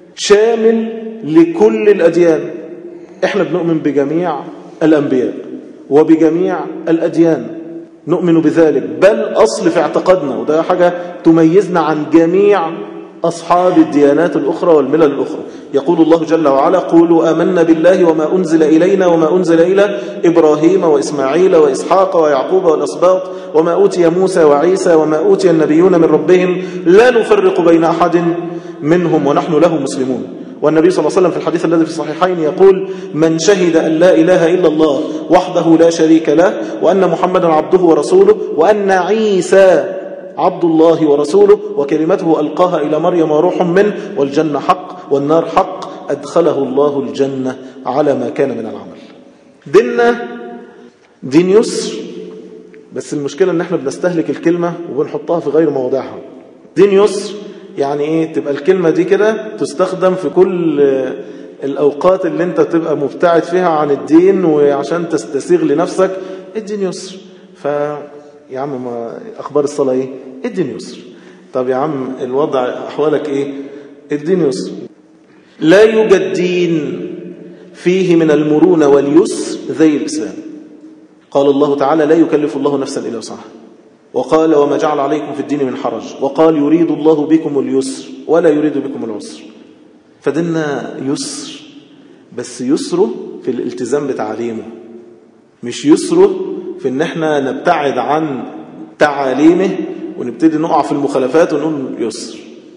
شامل لكل الأديان. احنا بنؤمن بجميع الأنبياء وبجميع الأديان، نؤمن بذلك، بل أصل في اعتقادنا، وده حاجة تميزنا عن جميع أصحاب الديانات الأخرى والملل الأخرى. يقول الله جل وعلا قولوا آمنا بالله وما أنزل إلينا وما أنزل إلى إبراهيم وإسماعيل وإسحاق ويعقوب والأسباط وما أوتي موسى وعيسى وما أوتي النبيون من ربهم لا نفرق بين أحد منهم ونحن له مسلمون. والنبي صلى الله عليه وسلم في الحديث الذي في الصحيحين يقول من شهد أن لا إله إلا الله وحده لا شريك له وأن محمدا عبده ورسوله وأن عيسى عبد الله ورسوله وكلمته ألقاها إلى مريم وروح منه والجنة حق والنار حق أدخله الله الجنة على ما كان من العمل. ديننا دين يسر، بس المشكلة ان احنا بنستهلك الكلمة وبنحطها في غير مواضعها. دين يسر يعني ايه؟ تبقى الكلمة دي كده تستخدم في كل الأوقات اللي انت تبقى مبتعد فيها عن الدين وعشان تستسيغ لنفسك. الدين يسر. فيا عم ما أخبار الصلاة ايه؟ الدين يسر. طب يا عم الوضع أحوالك ايه؟ الدين يسر. لا يوجد دين فيه من المرونة واليسر زي الإسلام. قال الله تعالى لا يكلف الله نفسا إلا وسعها، وقال وما جعل عليكم في الدين من حرج، وقال يريد الله بكم اليسر ولا يريد بكم العسر. فديننا يسر، بس يسره في الالتزام بتعليمه، مش يسره في ان احنا نبتعد عن تعاليمه ونبتدي نقع في المخالفات ونقول يسر.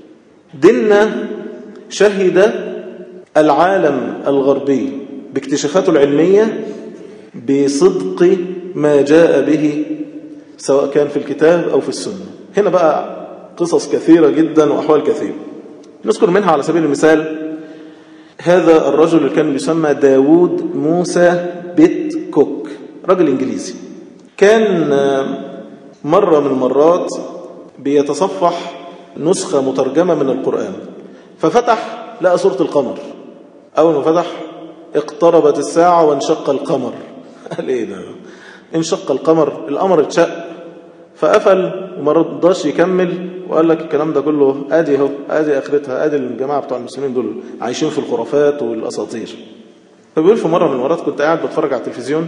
ديننا شهد العالم الغربي باكتشافاته العلمية بصدق ما جاء به سواء كان في الكتاب أو في السنة. هنا بقى قصص كثيرة جدا وأحوال كثيرة، نذكر منها على سبيل المثال هذا الرجل اللي كان يسمى داوود موسى بيت كوك، رجل إنجليزي. كان مرة من المرات بيتصفح نسخة مترجمة من القرآن، ففتح لقى سورة القمر. أول ما فتح اقتربت الساعة وانشق القمر. قال ايه ده؟ انشق القمر، القمر اتشق. فقفل وما رضاش يكمل وقال لك الكلام ده كله ادي اهو، ادي اخرتها، ادي الجماعه بتوع المسلمين دول عايشين في الخرافات والاساطير. فبيقول في مره من المرات كنت قاعد بتفرج على التلفزيون،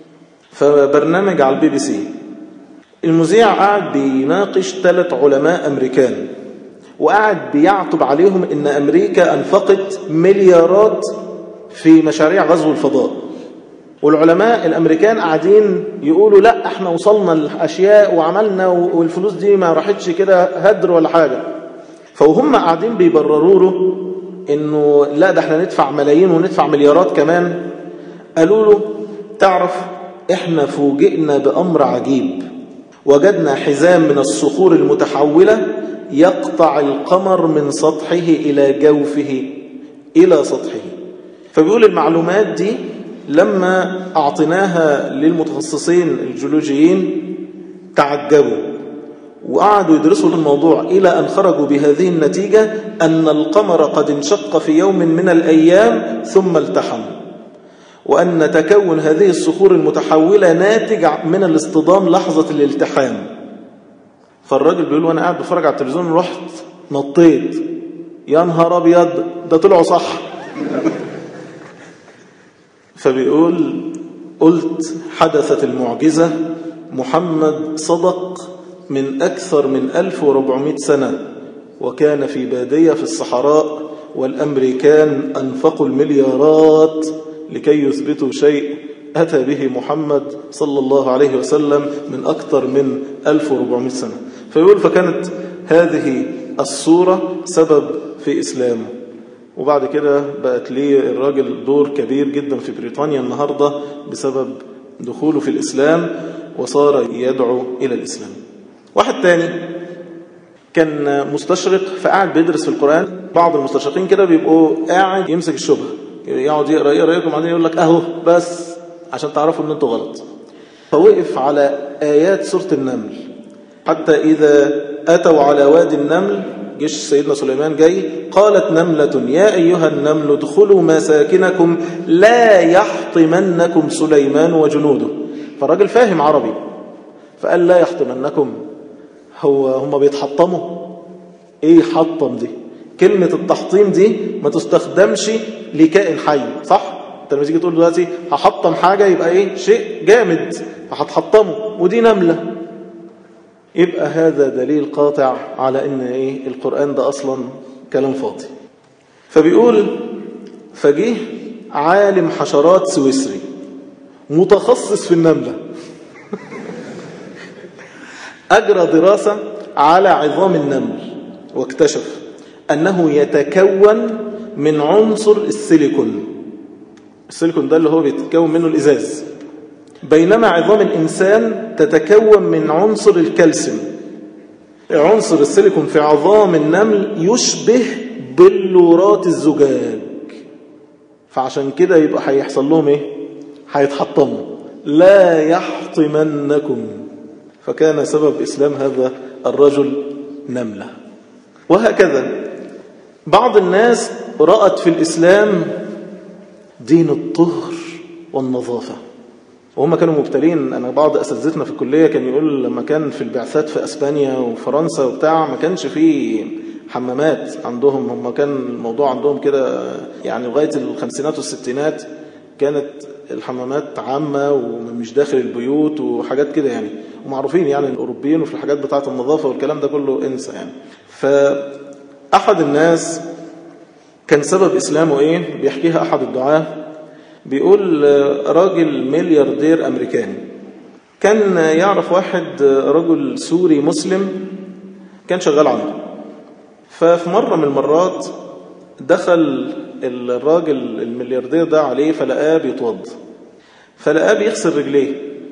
فبرنامج على البي بي سي، المذيع قاعد بيناقش ثلاث علماء امريكان وقاعد بيعتب عليهم ان امريكا انفقت مليارات في مشاريع غزو الفضاء، والعلماء الامريكان قاعدين يقولوا لا احنا وصلنا الاشياء وعملنا والفلوس دي ما راحتش كده هدر ولا حاجه. فوهم قاعدين بيبرروا له انه لا ده احنا ندفع ملايين وندفع مليارات كمان، قالوا له تعرف احنا فوجئنا بامر عجيب، وجدنا حزام من الصخور المتحوله يقطع القمر من سطحه الى جوفه الى سطحه. فبيقول المعلومات دي لما أعطيناها للمتخصصين الجيولوجيين تعجبوا وقعدوا يدرسوا الموضوع إلى أن خرجوا بهذه النتيجة أن القمر قد انشق في يوم من الأيام ثم التحم، وأن تكون هذه الصخور المتحولة ناتج من الاصطدام لحظة الالتحام. فالراجل بيقول وأنا قاعد بفرج على التلفزيون رحت نطيت، يا نهار أبيض ده طلعوا صح. فبيقول قلت حدثت المعجزة، محمد صدق من أكثر من ألف وأربعمائة سنة وكان في بادية في الصحراء، والأمريكان أنفقوا المليارات لكي يثبتوا شيء أتى به محمد صلى الله عليه وسلم من أكثر من ألف وأربعمائة سنة. فيقول فكانت هذه الصورة سبب في إسلامه، وبعد كده بقت ليه الراجل دور كبير جدا في بريطانيا النهاردة بسبب دخوله في الإسلام وصار يدعو إلى الإسلام. واحد تاني كان مستشرق فقاعد بيدرس في القرآن. بعض المستشرقين كده بيبقوا قاعد يمسك الشبهة، يقعد يقرأ يقرأ يقرأ وبعدين يقول لك أهو بس عشان تعرفوا أن أنتوا غلط. فوقف على آيات سورة النمل حتى إذا أتوا على وادي النمل، جيش سيدنا سليمان جاي، قالت نملة يا أيها النمل ادخلوا مساكنكم لا يحطمنكم سليمان وجنوده. فالراجل فاهم عربي فقال لا يحطمنكم، هو هم بيتحطموا؟ ايه حطم دي؟ كلمة التحطيم دي ما تستخدمش لكائن حي، صح؟ انت لما تيجي تقول دلوقتي هحطم حاجة يبقى ايه؟ شيء جامد فهتحطمه، ودي نملة. يبقى هذا دليل قاطع على ان ايه القرآن ده اصلا كلام فاضي. فبيقول فجيه عالم حشرات سويسري متخصص في النملة اجرى دراسة على عظام النمل واكتشف انه يتكون من عنصر السيليكون. السيليكون ده اللي هو بيتكون منه الازاز، بينما عظام الإنسان تتكون من عنصر الكالسيوم. عنصر السيليكون في عظام النمل يشبه بلورات الزجاج، فعشان كده يبقى هيحصل لهم ايه؟ هيتحطموا. لا يحطمنكم. فكان سبب إسلام هذا الرجل نملة. وهكذا بعض الناس رأت في الإسلام دين الطهر والنظافة، وهم كانوا مبتلين. أنا بعض أساتذتنا في الكلية كان يقول لما كان في البعثات في أسبانيا وفرنسا وبتاع ما كانش فيه حمامات عندهم، هم كان الموضوع عندهم كده يعني لغاية الخمسينات والستينات كانت الحمامات عامة ومش داخل البيوت وحاجات كده يعني، ومعروفين يعني الأوروبيين وفي الحاجات بتاعة النظافة والكلام ده كله انسى يعني. فأحد الناس كان سبب إسلامه إيه؟ بيحكيها أحد الدعاة، بيقول راجل ملياردير أمريكاني كان يعرف واحد رجل سوري مسلم كان شغال عنده. ففي مرة من المرات دخل الراجل الملياردير ده عليه فلقاه بيتوضى، فلقاه بيغسل رجليه،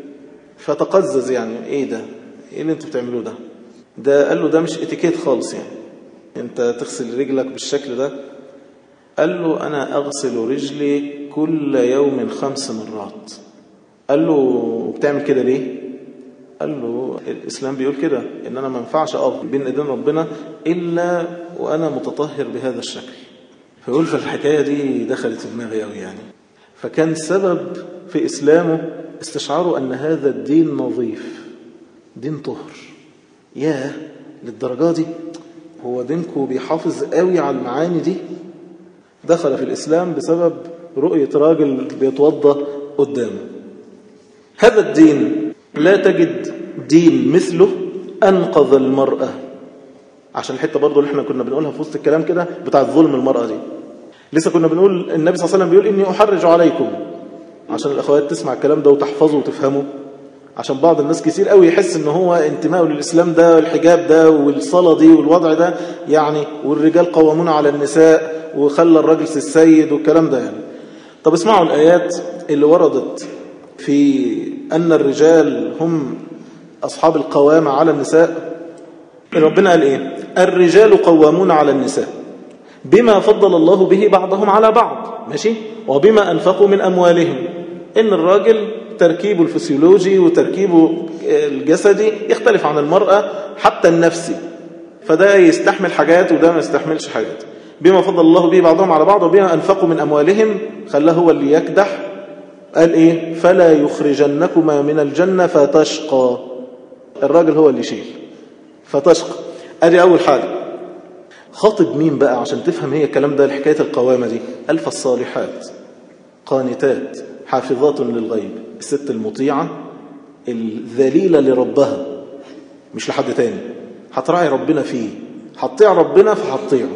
فتقزز يعني ايه ده؟ ايه اللي انتوا بتعملوه ده؟ ده قال له ده مش اتيكيت خالص يعني، انت تغسل رجلك بالشكل ده؟ قال له انا اغسل رجلي كل يوم خمس مرات. قال له بتعمل كده ليه؟ قال له الإسلام بيقول كده إن أنا ما ينفعش أقف بين إيدين ربنا إلا وأنا متطهر بهذا الشكل. فيقول فالحكاية دي دخلت في دماغي قوي يعني. فكان سبب في إسلامه استشعاره أن هذا الدين نظيف، دين طهر. ياه للدرجة دي هو دينكو بيحافظ قوي على المعاني دي. دخل في الإسلام بسبب رؤية راجل بيتوضى قدامه. هذا الدين لا تجد دين مثله أنقذ المرأة. عشان الحتة برضو اللي احنا كنا بنقولها في وسط الكلام كده بتاع الظلم المرأة دي، لسه كنا بنقول النبي صلى الله عليه وسلم بيقول إني أحرج عليكم، عشان الأخوات تسمع الكلام ده وتحفظه وتفهمه. عشان بعض الناس كتير قوي يحس إن هو انتمائه للإسلام ده والحجاب ده والصلاة دي والوضع ده يعني، والرجال قوامون على النساء وخلى الراجل السيد والكلام ده يعني. طب اسمعوا الآيات اللي وردت في أن الرجال هم أصحاب القوامة على النساء. ربنا قال إيه؟ الرجال قوامون على النساء بما فضل الله به بعضهم على بعض، ماشي، وبما أنفقوا من أموالهم. إن الراجل تركيبه الفسيولوجي وتركيبه الجسدي يختلف عن المرأة حتى النفسي، فده يستحمل حاجات وده ما يستحملش حاجات. بما فضل الله به بعضهم على بعض وبما أنفقوا من أموالهم، خلاه هو اللي يكدح. قال إيه؟ فلا يخرجنكما من الجنة فتشقى. الراجل هو اللي يشيل فتشقى. أدي أول حاجة. خاطب مين بقى عشان تفهم هي الكلام ده الحكاية القوامة دي؟ ألف الصالحات قانتات حافظات للغيب. الست المطيعة الذليلة لربها مش لحد تاني، هتراعي ربنا فيه، هتطيع ربنا فهتطيعه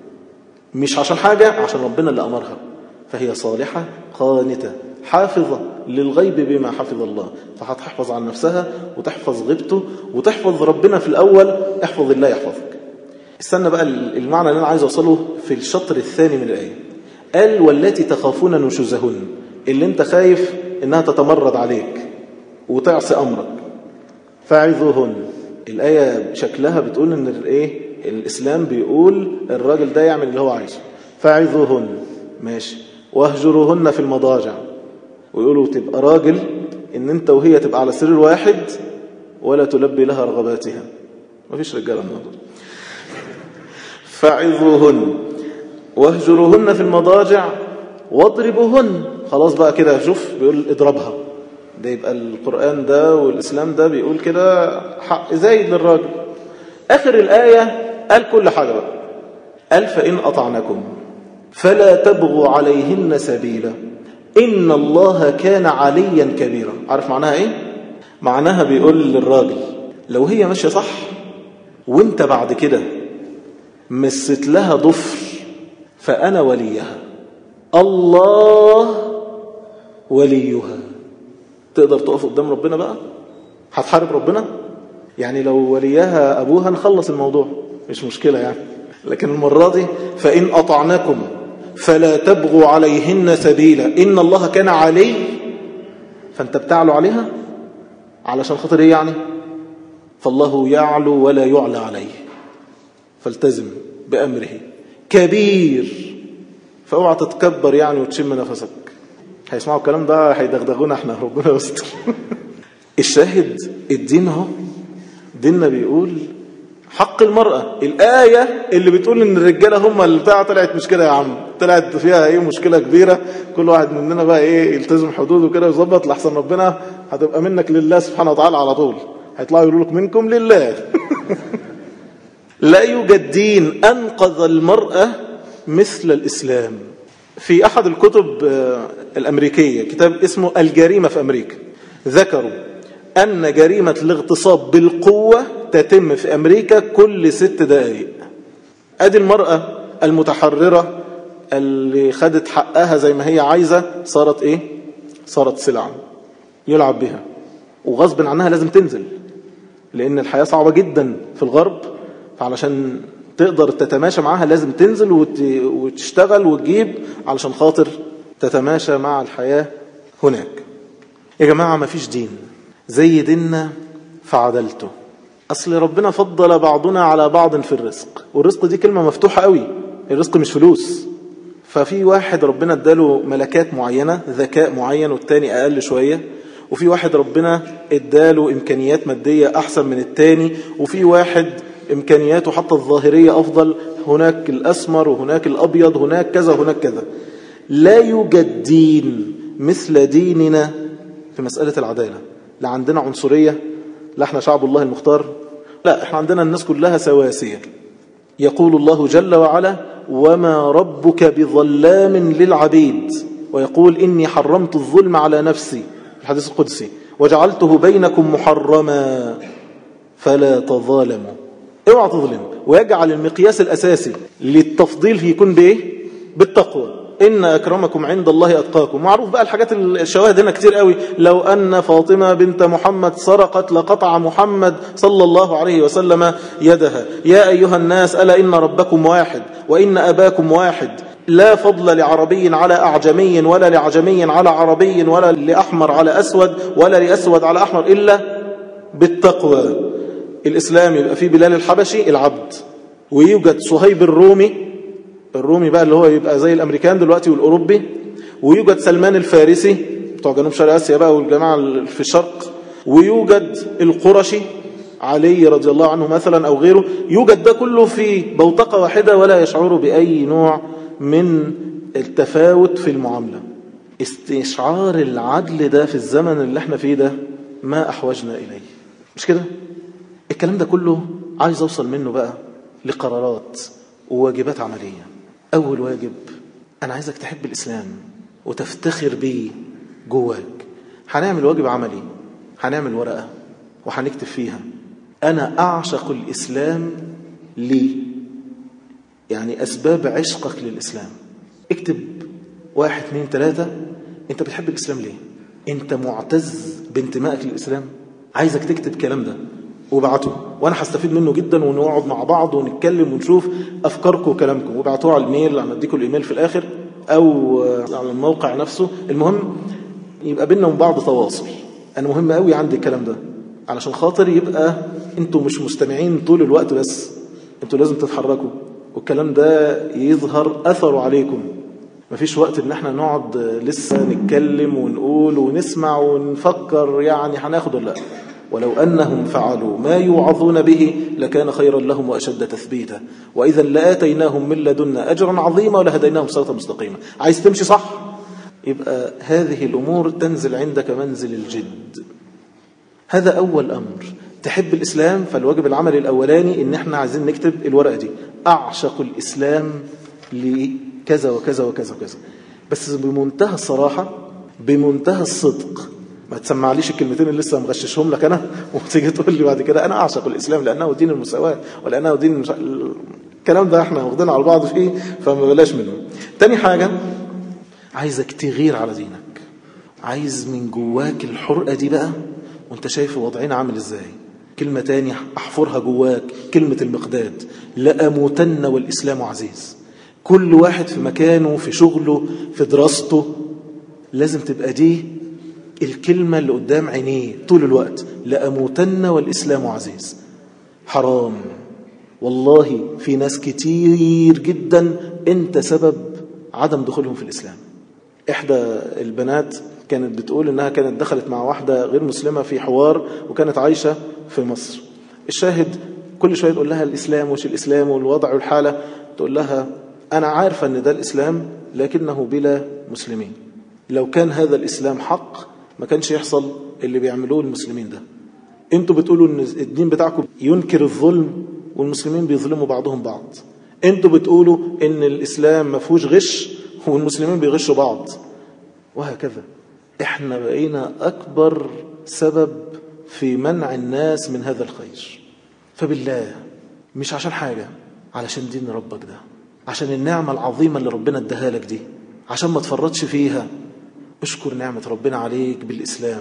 مش عشان حاجة، عشان ربنا اللي أمرها. فهي صالحة قانتة حافظة للغيب بما حفظ الله، فهتحفظ عن نفسها وتحفظ غيبته وتحفظ ربنا في الأول. احفظ الله يحفظك. استنى بقى المعنى اللي أنا عايز أوصله في الشطر الثاني من الآية. قال والتي تخافون نشوزهن، اللي انت خايف انها تتمرد عليك وتعصي أمرك، فاعظوهن. الآية شكلها بتقول ان الايه الإسلام بيقول الراجل ده يعمل اللي هو عايزه. فاعظوهن ماشي، واهجروهن في المضاجع. ويقولوا تبقى راجل ان انت وهي تبقى على سرير واحد ولا تلبي لها رغباتها. ما فيش رجاله الموضوع. فاعظوهن واهجروهن في المضاجع واضربوهن. خلاص بقى كده شوف بيقول اضربها. ده يبقى القرآن ده والإسلام ده بيقول كده حق زايد للراجل. آخر الآية قال كل حاجة بقى. قال فإن أطعنكم فلا تبغوا عليهن سبيلا إن الله كان عليا كبيرا. عارف معناها إيه؟ معناها بيقول للراجل لو هي ماشية صح وانت بعد كده مست لها ضفر فأنا وليها، الله وليها. تقدر تقف قدام ربنا بقى؟ هتحارب ربنا؟ يعني لو وليها أبوها نخلص الموضوع مش مشكلة يعني. لكن المرة دي فإن أطعنكم فلا تبغوا عليهن سبيلا إن الله كان علي. فأنت بتعلو عليها علشان خاطر إيه يعني؟ فالله يعلو ولا يعلى عليه، فالتزم بأمره. كبير، فاوعى تتكبر يعني وتشم نفسك. هيسمعوا الكلام ده هيدغدغونا احنا، ربنا يستر. الشاهد الدين اهو، ديننا بيقول حق المرأة. الآية اللي بتقول ان الرجالة هم اللي بتاع طلعت مش كده يا عم، طلعت فيها ايه مشكلة كبيرة. كل واحد مننا بقى ايه يلتزم حدوده كده ويظبط، لحسن ربنا هتبقى منك لله سبحانه وتعالى على طول، هيطلعوا يقولوا لك منكم لله. لا يوجد دين أنقذ المرأة مثل الإسلام. في أحد الكتب الأمريكية كتاب اسمه الجريمة في أمريكا، ذكروا أن جريمة الاغتصاب بالقوة تتم في أمريكا كل ست دقائق. أدي المرأة المتحررة اللي خدت حقها زي ما هي عايزة صارت إيه؟ صارت سلعة يلعب بها، وغصب عنها لازم تنزل، لأن الحياة صعبة جدا في الغرب، فعلشان تقدر تتماشى معها لازم تنزل وتشتغل وتجيب علشان خاطر تتماشى مع الحياة هناك. يا جماعة ما فيش دين زي ديننا فعدلته. أصل ربنا فضل بعضنا على بعض في الرزق، والرزق دي كلمة مفتوحة قوي، الرزق مش فلوس. ففي واحد ربنا اداله ملكات معينة، ذكاء معين، والتاني أقل شوية. وفي واحد ربنا اداله إمكانيات مادية أحسن من التاني، وفي واحد إمكانياته حتى الظاهرية أفضل، هناك الأسمر وهناك الأبيض، هناك كذا هناك كذا. لا يوجد دين مثل ديننا في مسألة العدالة. لا عندنا عنصرية، لا احنا شعب الله المختار، لا احنا عندنا الناس كلها سواسية. يقول الله جل وعلا وما ربك بظلام للعبيد، ويقول إني حرمت الظلم على نفسي في الحديث القدسي وجعلته بينكم محرما فلا تظالموا. اوعى تظلم. ويجعل المقياس الأساسي للتفضيل يكون بايه؟ بالتقوى. إن أكرمكم عند الله أتقاكم. معروف بقى الحاجات الشواهد هنا كتير قوي. لو أن فاطمة بنت محمد سرقت لقطع محمد صلى الله عليه وسلم يدها. يا أيها الناس ألا إن ربكم واحد وإن أباكم واحد، لا فضل لعربي على أعجمي ولا لعجمي على عربي ولا لأحمر على أسود ولا لأسود على أحمر إلا بالتقوى. الإسلام يبقى فيه بلال الحبشي العبد، ويوجد صهيب الرومي، الرومي بقى اللي هو يبقى زي الأمريكان دلوقتي والأوروبي، ويوجد سلمان الفارسي بتوع جنوب شرق آسيا بقى والجماعة في الشرق، ويوجد القرشي علي رضي الله عنه مثلا أو غيره. يوجد ده كله في بوتقة واحدة ولا يشعر بأي نوع من التفاوت في المعاملة. استشعار العدل ده في الزمن اللي احنا فيه ده ما أحوجنا إليه، مش كده؟ الكلام ده كله عايز أوصل منه بقى لقرارات وواجبات عملية. أول واجب، أنا عايزك تحب الإسلام وتفتخر بيه جواك. هنعمل واجب عملي، هنعمل ورقة وهنكتب فيها أنا أعشق الإسلام لي، يعني أسباب عشقك للإسلام. اكتب واحد اثنين ثلاثة، أنت بتحب الإسلام ليه؟ أنت معتز بانتمائك للإسلام؟ عايزك تكتب الكلام ده وبعته، وانا هستفيد منه جدا، ونقعد مع بعض ونتكلم ونشوف افكاركم وكلامكم، وابعتوه على الميل، انا اديكم الايميل في الاخر او على الموقع نفسه. المهم يبقى بيننا وبين بعض تواصل. انا مهم قوي عندي الكلام ده علشان خاطر يبقى انتوا مش مستمعين طول الوقت بس، انتوا لازم تتحركوا والكلام ده يظهر اثره عليكم. مفيش وقت ان احنا نقعد لسه نتكلم ونقول ونسمع ونفكر يعني هناخد ولا لا. ولو أنهم فعلوا ما يوعظون به لكان خيرا لهم وأشد تثبيتا وإذا لآتيناهم من لدنا أجرا عظيما ولهديناهم صراطا مستقيما. عايز تمشي صح؟ يبقى هذه الأمور تنزل عندك منزل الجد. هذا أول أمر. تحب الإسلام، فالواجب العملي الأولاني إن احنا عايزين نكتب الورقة دي أعشق الإسلام لكذا وكذا وكذا وكذا، بس بمنتهى الصراحة بمنتهى الصدق. ما تسمعليش الكلمتين اللي لسه مغششهم لك أنا وتيجي تقول لي بعد كده أنا أعشق الإسلام لأنه دين المساواة ولأنه دين المش... الكلام ده احنا واخدين على بعض فيه، فما بلاش منه. تاني حاجة، عايزك تغير على دينك، عايز من جواك الحرقة دي بقى وانت شايف وضعنا عامل ازاي. كلمة تاني احفرها جواك، كلمة المقداد، لأموتن والإسلام عزيز. كل واحد في مكانه، في شغله، في دراسته، لازم تبقى دي الكلمة اللي قدام عينيه طول الوقت، لأموتن والإسلام عزيز. حرام والله، في ناس كتير جدا انت سبب عدم دخولهم في الإسلام. إحدى البنات كانت بتقول إنها كانت دخلت مع واحدة غير مسلمة في حوار، وكانت عايشة في مصر. الشاهد كل شوية تقول لها الإسلام وش الإسلام والوضع والحالة، تقول لها أنا عارفة أن ده الإسلام لكنه بلا مسلمين. لو كان هذا الإسلام حق ما كانش يحصل اللي بيعملوه المسلمين ده. انتوا بتقولوا ان الدين بتاعكم ينكر الظلم والمسلمين بيظلموا بعضهم بعض. انتوا بتقولوا ان الإسلام ما فيهوش غش والمسلمين بيغشوا بعض، وهكذا. احنا بقينا أكبر سبب في منع الناس من هذا الخير. فبالله مش عشان حاجة، علشان دين ربك ده، عشان النعمة العظيمة اللي ربنا اداها لك دي، عشان ما تفرطش فيها. اشكر نعمة ربنا عليك بالإسلام.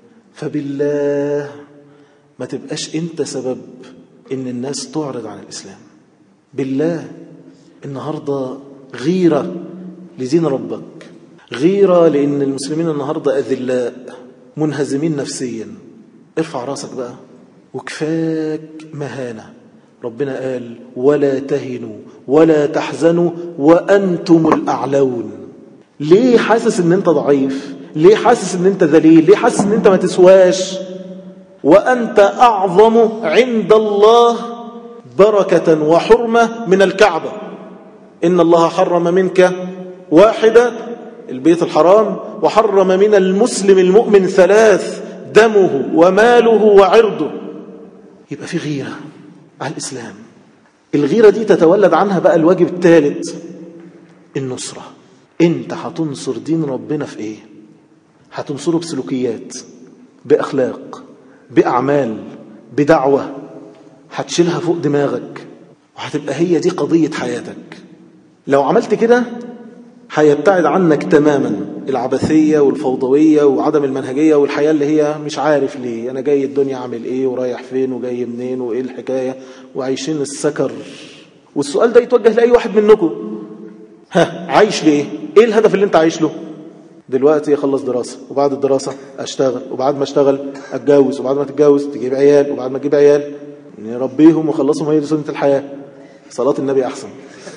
فبالله ما تبقاش انت سبب ان الناس تعرض عن الإسلام. بالله النهاردة غيرة لدين ربك، غيرة لأن المسلمين النهاردة أذلاء منهزمين نفسيا. ارفع راسك بقى وكفاك مهانة. ربنا قال ولا تهنوا ولا تحزنوا وأنتم الأعلون. ليه حاسس ان انت ضعيف؟ ليه حاسس ان انت ذليل؟ ليه حاسس ان انت ما تسواش؟ وأنت أعظم عند الله بركة وحرمة من الكعبة. إن الله حرم منك واحدة البيت الحرام، وحرم من المسلم المؤمن ثلاث، دمه وماله وعرضه. يبقى في غيرة على الإسلام. الغيرة دي تتولد عنها بقى الواجب الثالث، النصرة. انت هتنصر دين ربنا في ايه؟ هتنصره بسلوكيات، بأخلاق، بأعمال، بدعوة، هتشيلها فوق دماغك، وهتبقى هي دي قضية حياتك. لو عملت كده هيبتعد عنك تماما العبثية والفوضوية وعدم المنهجية والحياة اللي هي مش عارف ليه أنا جاي الدنيا عامل إيه ورايح فين وجاي منين وإيه الحكاية، وعايشين السكر. والسؤال ده يتوجه لأي واحد منكم، ها عايش ليه؟ إيه الهدف اللي أنت عايش له؟ دلوقتي أخلص دراسة، وبعد الدراسة أشتغل، وبعد ما أشتغل أتجوز، وبعد ما تتجوز تجيب عيال، وبعد ما تجيب عيال نربيهم وخلصهم. هي دي سنة الحياة. صلاة النبي أحسن.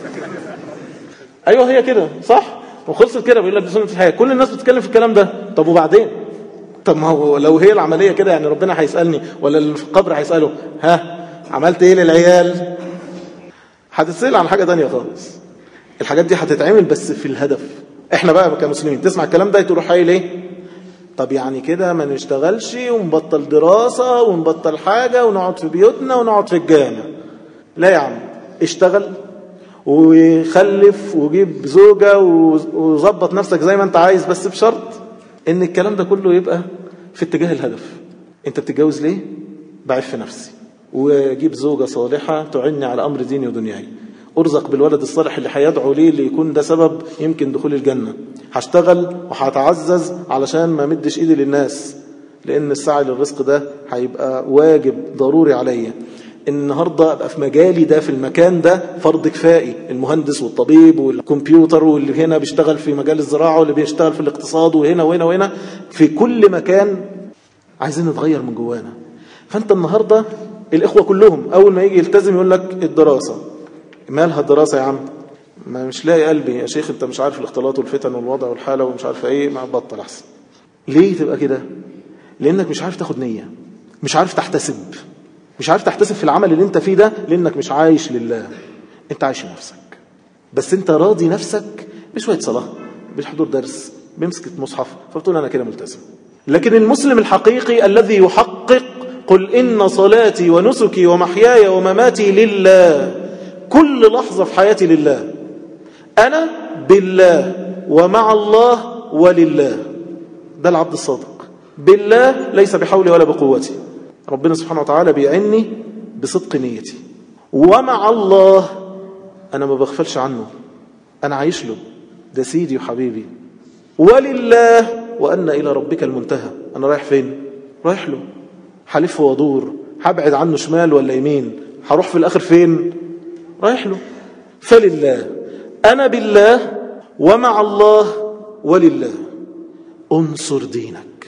أيوة هي كده صح، وخلصت كده. بيقول لك دي سنة الحياة. كل الناس بتتكلم في الكلام ده. طب وبعدين؟ طب ما هو لو هي العملية كده يعني ربنا هيسألني ولا اللي في القبر هيسأله ها عملت ايه للعيال؟ هتتسأل عن حاجة تانية خالص. الحاجات دي هتتعمل بس في الهدف. احنا بقى كمسلمين تسمع الكلام ده تروح قايل ايه؟ طب يعني كده ما نشتغلش ونبطل دراسة ونبطل حاجة ونقعد في بيوتنا ونقعد في الجامع. لا يا عم، اشتغل وخلف وجيب زوجة وظبط نفسك زي ما انت عايز، بس بشرط ان الكلام ده كله يبقى في اتجاه الهدف. انت بتتجوز ليه؟ بعف نفسي وجيب زوجة صالحة تعني على امر ديني ودنياي، ارزق بالولد الصالح اللي هيدعو ليه اللي يكون ده سبب يمكن دخول الجنة. هشتغل وهتعزز علشان ما مدش ايدي للناس، لان السعي للرزق ده هيبقى واجب ضروري عليا. النهاردة أبقى في مجالي ده في المكان ده فرض كفائي، المهندس والطبيب والكمبيوتر واللي هنا بيشتغل في مجال الزراعة واللي بيشتغل في الاقتصاد وهنا وهنا وهنا، في كل مكان عايزين نتغير من جوانا. فأنت النهاردة الإخوة كلهم أول ما يجي يلتزم يقول لك الدراسة. مالها الدراسة يا عم؟ ما مش لاقي قلبي يا شيخ، انت مش عارف الاختلاط والفتن والوضع والحالة ومش عارف ايه، ما بطل احسن. ليه تبقى كده؟ لانك مش عارف تاخد نية، مش عارف تحتسب، مش عارف تحتسب في العمل اللي انت فيه ده، لانك مش عايش لله، انت عايش لنفسك. بس انت راضي نفسك بشوية صلاة، بحضور درس، بمسكة مصحف، فبتقول انا كده ملتزم. لكن المسلم الحقيقي الذي يحقق قل إن صلاتي ونسكي ومحياي ومماتي لله، كل لحظة في حياتي لله، أنا بالله ومع الله ولله. ده العبد الصادق. بالله ليس بحولي ولا بقوتي، ربنا سبحانه وتعالى بيعني بصدق نيتي. ومع الله أنا ما بغفلش عنه، أنا عايش له، ده سيدي وحبيبي. ولله وأن إلى ربك المنتهى. أنا رايح فين؟ رايح له، حلف ودور، هبعد عنه شمال ولا يمين، هروح في الآخر فين؟ رايح له. فلله، أنا بالله ومع الله ولله. انصر دينك.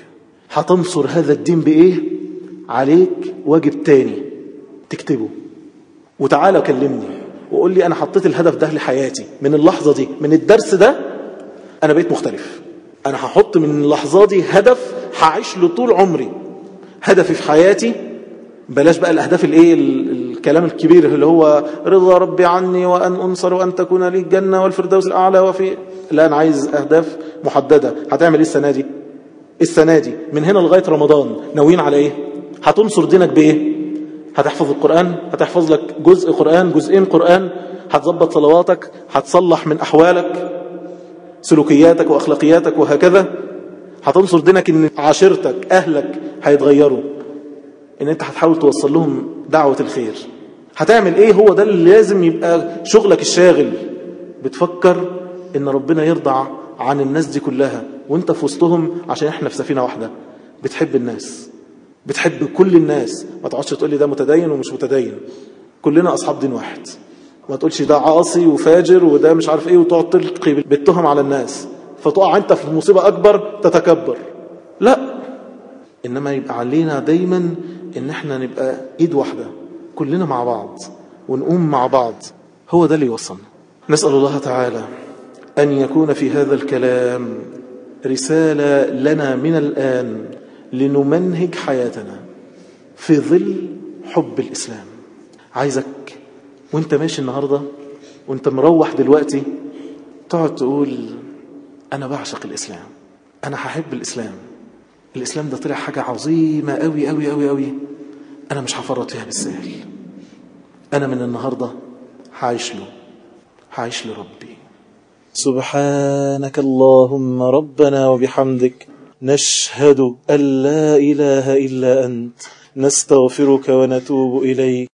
هتنصر هذا الدين بإيه؟ عليك واجب تاني تكتبه، وتعالى كلمني وقول لي أنا حطيت الهدف ده لحياتي من اللحظة دي، من الدرس ده أنا بقيت مختلف. أنا هحط من اللحظة دي هدف هعيش له طول عمري، هدفي في حياتي. بلاش بقى الأهداف الإيه الكلام الكبير اللي هو رضا ربي عني وأن أنصر وأن تكون لي الجنة والفردوس الأعلى وفي، لا، أنا عايز أهداف محددة. هتعمل إيه السنة دي؟ السنة دي من هنا لغاية رمضان ناويين على إيه؟ هتنصر دينك بإيه؟ هتحفظ القرآن، هتحفظ لك جزء قرآن، جزئين قرآن، هتظبط صلواتك، هتصلح من أحوالك سلوكياتك وأخلاقياتك وهكذا. هتنصر دينك إن عاشرتك أهلك هيتغيروا، إن أنت هتحاول توصل لهم دعوة الخير. هتعمل إيه؟ هو ده اللي لازم يبقى شغلك الشاغل. بتفكر إن ربنا يرضى عن الناس دي كلها وانت في وسطهم، عشان احنا في سفينة واحدة. بتحب الناس، بتحب كل الناس. ما تقعدش تقول لي ده متدين ومش متدين، كلنا أصحاب دين واحد. ما تقولش ده عاصي وفاجر وده مش عارف ايه، وتقعد تلقي بالتهم على الناس فتقع انت في مصيبة أكبر تتكبر. لا، إنما يبقى علينا دايما إن احنا نبقى إيد واحدة كلنا مع بعض ونقوم مع بعض. هو ده اللي يوصلنا. نسأل الله تعالى أن يكون في هذا الكلام رسالة لنا من الآن لنمنهج حياتنا في ظل حب الإسلام. عايزك وانت ماشي النهاردة وانت مروح دلوقتي تقعد تقول أنا بعشق الإسلام، أنا هحب الإسلام. الإسلام ده طلع حاجة عظيمة أوي أوي أوي أوي، أنا مش هفرط فيها بالسهل. أنا من النهاردة هعيش له، هعيش لربي. سبحانك اللهم ربنا وبحمدك، نشهد أن لا إله إلا أنت، نستغفرك ونتوب إليك.